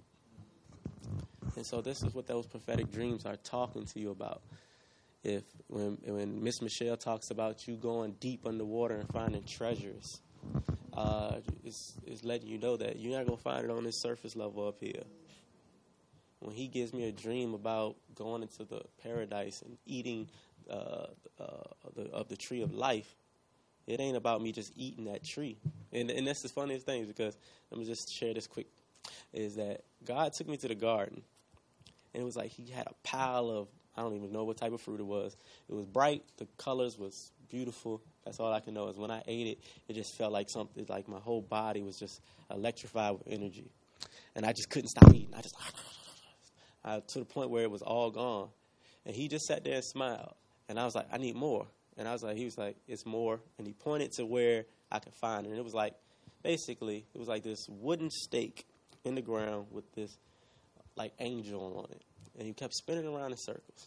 And so this is what those prophetic dreams are talking to you about. If when when Miss Michelle talks about you going deep underwater and finding treasures, uh, it's, it's letting you know that you're not going to find it on this surface level up here. When he gives me a dream about going into the paradise and eating uh, uh, the, of the tree of life, it ain't about me just eating that tree. And, and that's the funniest thing, because let me just share this quick, is that God took me to the garden. And it was like he had a pile of, I don't even know what type of fruit it was. It was bright. The colors was beautiful. That's all I can know is when I ate it, it just felt like something, like my whole body was just electrified with energy. And I just couldn't stop eating. I just, I, to the point where it was all gone. And he just sat there and smiled. And I was like, I need more. And I was like, he was like, it's more. And he pointed to where I could find it. And it was like, basically, it was like this wooden stake in the ground with this like angel on it, and he kept spinning around in circles.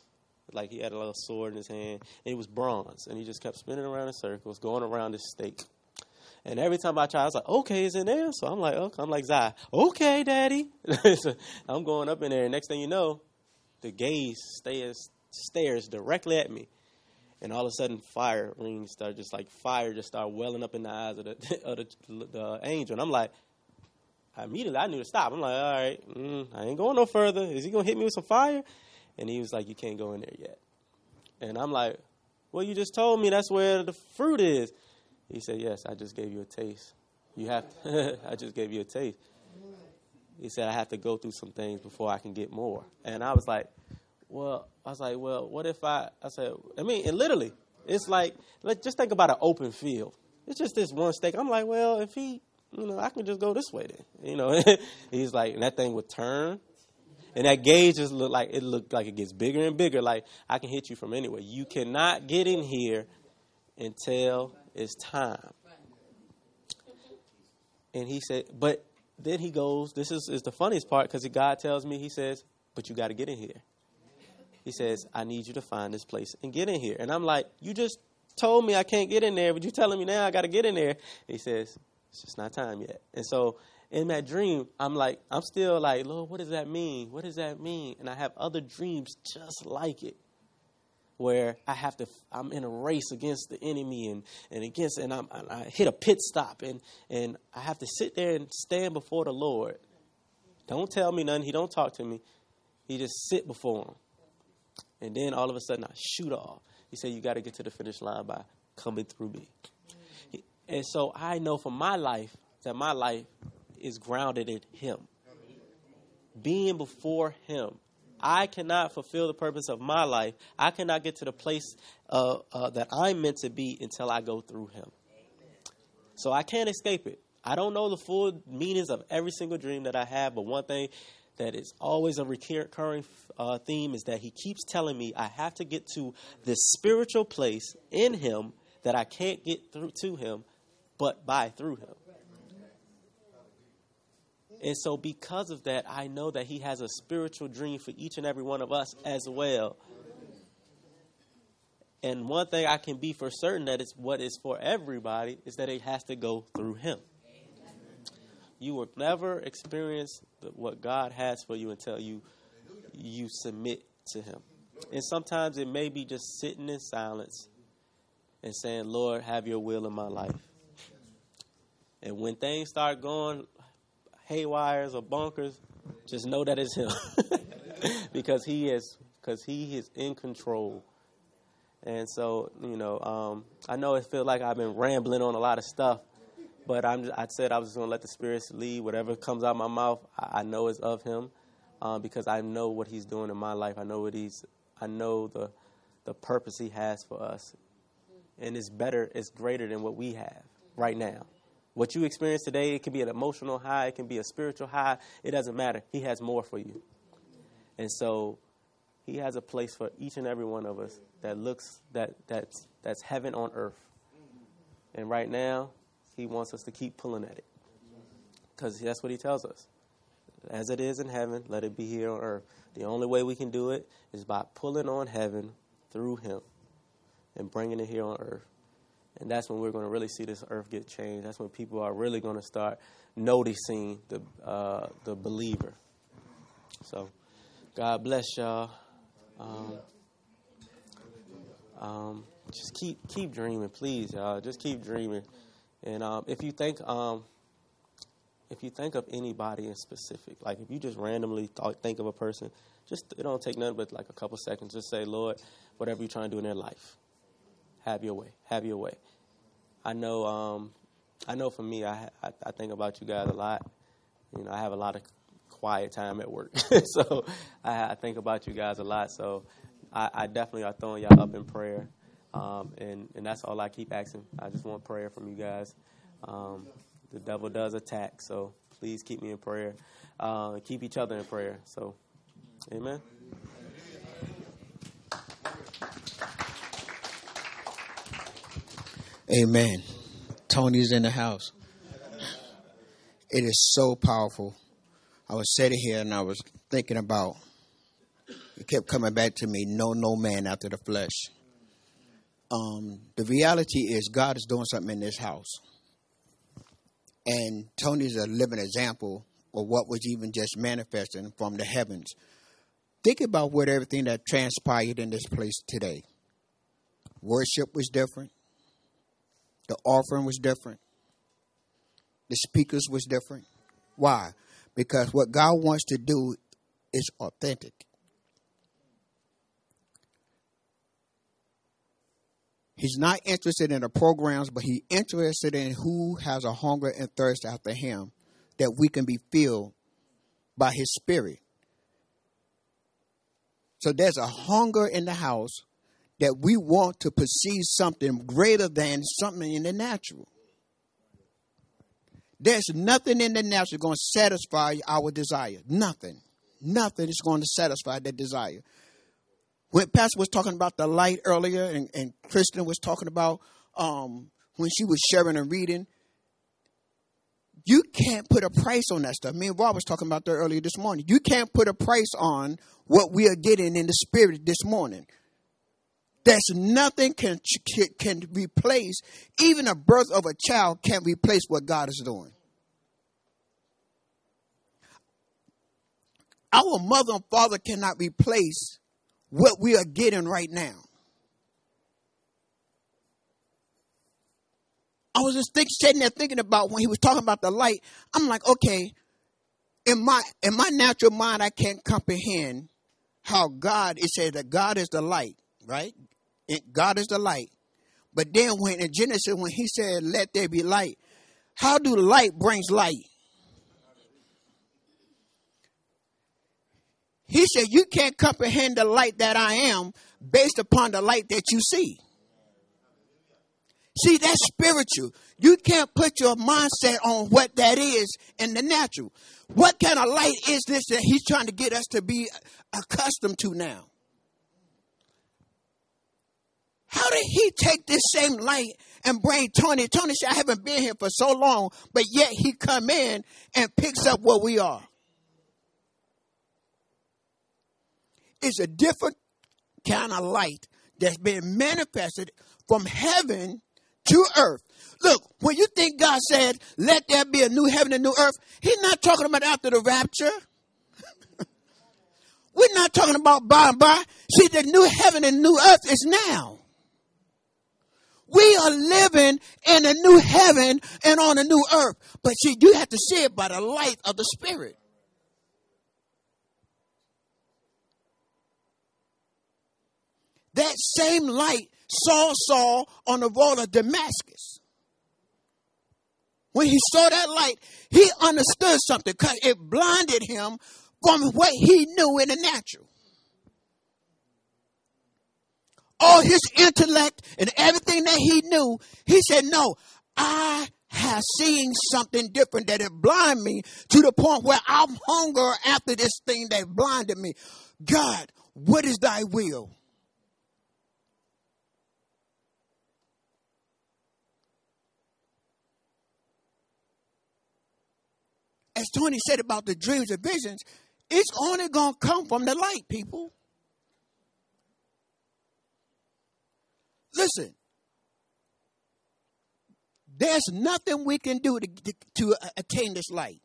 Like he had a little sword in his hand, and it was bronze, and he just kept spinning around in circles, going around this stake. And every time I tried, I was like, okay, it's in there. So I'm like, okay. I'm like, Zai, okay, Daddy. So I'm going up in there, and next thing you know, the gaze stares, stares directly at me. And all of a sudden, fire rings start just like fire just started welling up in the eyes of the, of the, the angel. And I'm like, immediately I knew to stop. I'm like, all right, mm, I ain't going no further. Is he going to hit me with some fire? And he was like, you can't go in there yet. And I'm like, well, you just told me that's where the fruit is. He said, yes, I just gave you a taste. You have to, I just gave you a taste. He said, I have to go through some things before I can get more. And I was like, well, I was like, well, what if I, I said, I mean, and literally, it's like, let just think about an open field. It's just this one stake. I'm like, well, if he, you know, I can just go this way then. You know, he's like, and that thing would turn. And that gauge just looked like, it looked like it gets bigger and bigger. Like, I can hit you from anywhere. You cannot get in here until it's time. And he said, but then he goes, this is, is the funniest part, because God tells me, he says, but you got to get in here. He says, I need you to find this place and get in here. And I'm like, you just told me I can't get in there, but you're telling me now I got to get in there. He says, it's just not time yet. And so in that dream, I'm like, I'm still like, Lord, what does that mean? What does that mean? And I have other dreams just like it, where I have to, I'm in a race against the enemy and, and against, and I'm, I hit a pit stop and, and I have to sit there and stand before the Lord. Don't tell me nothing. He don't talk to me. He just sit before him. And then all of a sudden I shoot off. He said, you got to get to the finish line by coming through me. And so I know for my life that my life is grounded in him. Being before him. I cannot fulfill the purpose of my life. I cannot get to the place uh, uh, that I'm meant to be until I go through him. So I can't escape it. I don't know the full meanings of every single dream that I have, but one thing that is always a recurring uh, theme is that he keeps telling me I have to get to this spiritual place in him that I can't get through to him, but by through him. And so because of that, I know that he has a spiritual dream for each and every one of us as well. And one thing I can be for certain that it's what is for everybody is that it has to go through him. You will never experience the, what God has for you until you you submit to him. And sometimes it may be just sitting in silence and saying, Lord, have your will in my life. And when things start going haywires or bonkers, just know that it's him. because he is because he is in control. And so, you know, um, I know it feels like I've been rambling on a lot of stuff, but I'm, I said I was just going to let the Spirit lead. Whatever comes out of my mouth, I, I know it's of him um, because I know what he's doing in my life. I know what he's, I know the the purpose he has for us. And it's better, it's greater than what we have right now. What you experience today, it can be an emotional high, it can be a spiritual high. It doesn't matter. He has more for you. And so he has a place for each and every one of us that looks, that that's that's heaven on earth. And right now, he wants us to keep pulling at it. Because that's what he tells us. As it is in heaven, let it be here on earth. The only way we can do it is by pulling on heaven through him and bringing it here on earth. And that's when we're going to really see this earth get changed. That's when people are really going to start noticing the uh, the believer. So, God bless y'all. Um, um, just keep keep dreaming, please, y'all. Just keep dreaming. And um, if you think um, if you think of anybody in specific, like if you just randomly thought, think of a person, just it don't take nothing but like a couple seconds. Just say, Lord, whatever you're trying to do in their life, have your way. Have your way. I know. Um, I know. For me, I, I I think about you guys a lot. You know, I have a lot of quiet time at work, so I, I think about you guys a lot. So I, I definitely are throwing y'all up in prayer, um, and and that's all I keep asking. I just want prayer from you guys. Um, the devil does attack, so please keep me in prayer. Uh, keep each other in prayer. So, amen. Amen. Tony's in the house. It is so powerful. I was sitting here and I was thinking about It kept coming back to me, no, no man after the flesh. Um, the reality is God is doing something in this house. And Tony's a living example of what was even just manifesting from the heavens. Think about what everything that transpired in this place today. Worship was different. The offering was different. The speakers was different. Why? Because what God wants to do is authentic. He's not interested in the programs, but he's interested in who has a hunger and thirst after him, that we can be filled by his spirit. So there's a hunger in the house that we want to perceive something greater than something in the natural. There's nothing in the natural going to satisfy our desire. Nothing. Nothing is going to satisfy that desire. When Pastor was talking about the light earlier, and, and Kristen was talking about um, when she was sharing and reading, you can't put a price on that stuff. Me and Rob was talking about that earlier this morning. You can't put a price on what we are getting in the spirit this morning. There's nothing can can replace, even a birth of a child can't replace what God is doing. Our mother and father cannot replace what we are getting right now. I was just think, sitting there thinking about when he was talking about the light. I'm like, okay, in my in my natural mind, I can't comprehend how God, it says that God is the light, right? It, God is the light. But then when in Genesis, when he said, let there be light, how do light brings light? He said, you can't comprehend the light that I am based upon the light that you see. See, that's spiritual. You can't put your mindset on what that is in the natural. What kind of light is this that he's trying to get us to be accustomed to now? How did he take this same light and bring Tony? Tony said, I haven't been here for so long, but yet he come in and picks up where we are. It's a different kind of light that's been manifested from heaven to earth. Look, when you think God said, let there be a new heaven and new earth, he's not talking about after the rapture. We're not talking about by and by. See, the new heaven and new earth is now. We are living in a new heaven and on a new earth. But see, you have to see it by the light of the Spirit. That same light Saul saw on the road of Damascus. When he saw that light, he understood something because it blinded him from what he knew in the natural. All his intellect and everything that he knew, he said, no, I have seen something different that it blinded me to the point where I'm hunger after this thing that blinded me. God, what is thy will? As Tony said about the dreams and visions, it's only going to come from the light, people. Listen, there's nothing we can do to, to, to attain this light.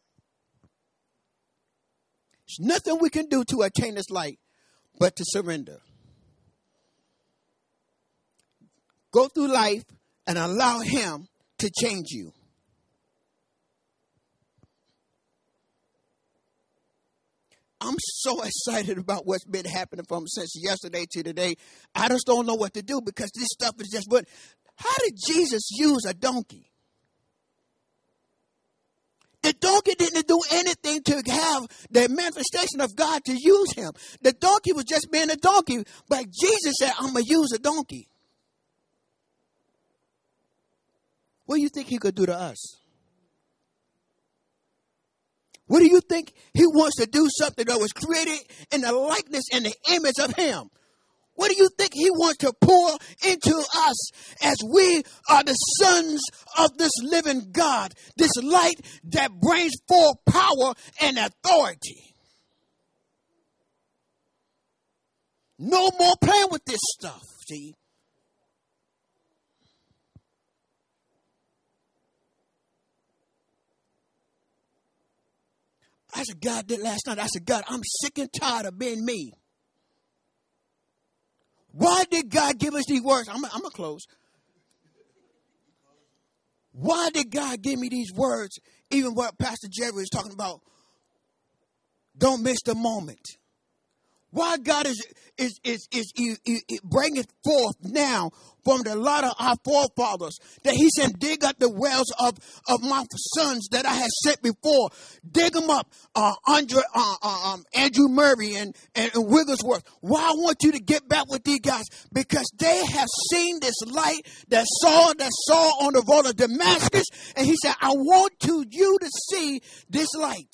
There's nothing we can do to attain this light but to surrender. Go through life and allow him to change you. I'm so excited about what's been happening from since yesterday to today. I just don't know what to do because this stuff is just what. How did Jesus use a donkey? The donkey didn't do anything to have the manifestation of God to use him. The donkey was just being a donkey, but Jesus said, I'm going to use a donkey. What do you think he could do to us? What do you think he wants to do something that was created in the likeness and the image of him? What do you think he wants to pour into us as we are the sons of this living God, this light that brings forth power and authority? No more playing with this stuff, see. I said, God did last night. I said, God, I'm sick and tired of being me. Why did God give us these words? I'm, I'm going to close. Why did God give me these words? Even what Pastor Jerry was talking about. Don't miss the moment. Why God is is is is, is, is, is bringing forth now from the lot of our forefathers that He said, dig up the wells of, of my sons that I had set before. Dig them up, uh, Andre, uh, uh, um, Andrew Murray and, and, and Wigglesworth. Why I want you to get back with these guys? Because they have seen this light that Saul that Saul on the road of Damascus, and he said, I want to you to see this light.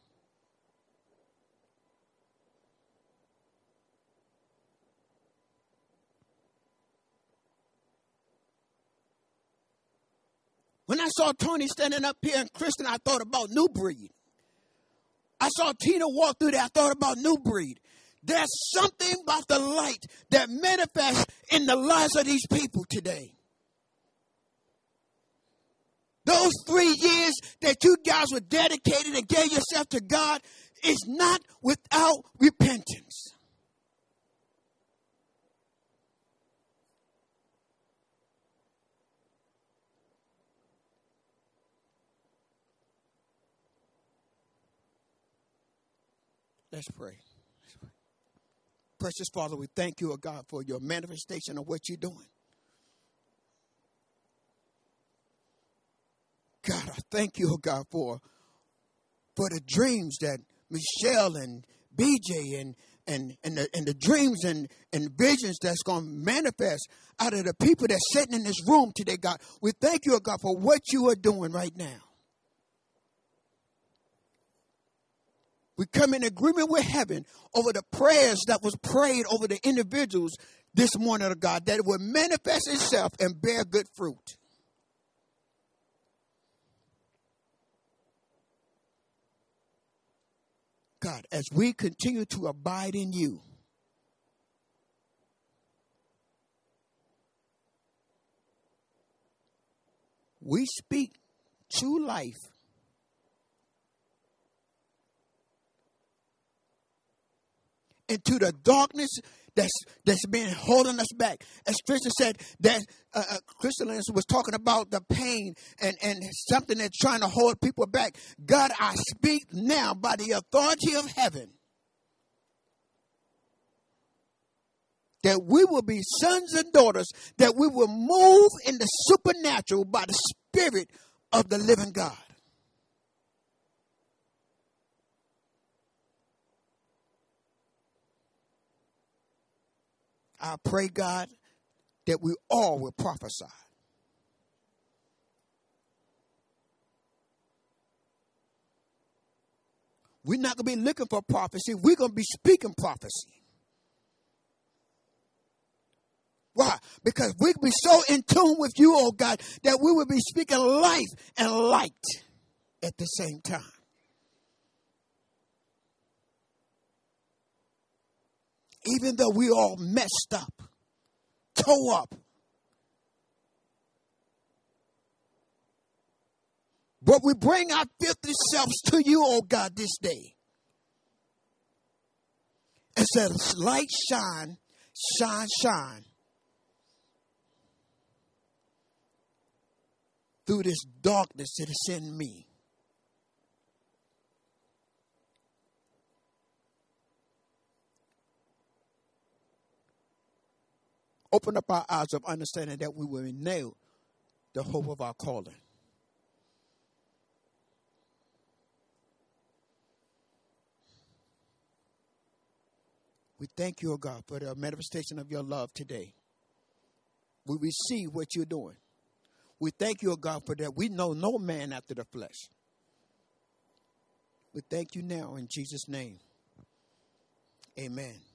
When I saw Tony standing up here and Kristen, I thought about New Breed. I saw Tina walk through there, I thought about New Breed. There's something about the light that manifests in the lives of these people today. Those three years that you guys were dedicated and gave yourself to God is not without repentance. Let's pray. Let's pray. Precious Father, we thank you, O God, for your manifestation of what you're doing. God, I thank you, O God, for, for the dreams that Michelle and B J and and and the, and the dreams and, and visions that's going to manifest out of the people that's sitting in this room today, God. We thank you, O God, for what you are doing right now. We come in agreement with heaven over the prayers that was prayed over the individuals this morning, of God, that it will manifest itself and bear good fruit. God, as we continue to abide in you, we speak true life into the darkness that's that's been holding us back. As Tristan said, that uh, uh, Kristen was talking about the pain and, and something that's trying to hold people back. God, I speak now by the authority of heaven that we will be sons and daughters, that we will move in the supernatural by the Spirit of the living God. I pray, God, that we all will prophesy. We're not going to be looking for prophecy. We're going to be speaking prophecy. Why? Because we will be so in tune with you, oh God, that we will be speaking life and light at the same time. Even though we all messed up, toe up. But we bring our filthy selves to you, oh God, this day. And says, light shine, shine, shine. Through this darkness that is in me. Open up our eyes of understanding that we will nail the hope of our calling. We thank you, O God, for the manifestation of your love today. We receive what you're doing. We thank you, O God, for that. We know no man after the flesh. We thank you now in Jesus' name. Amen.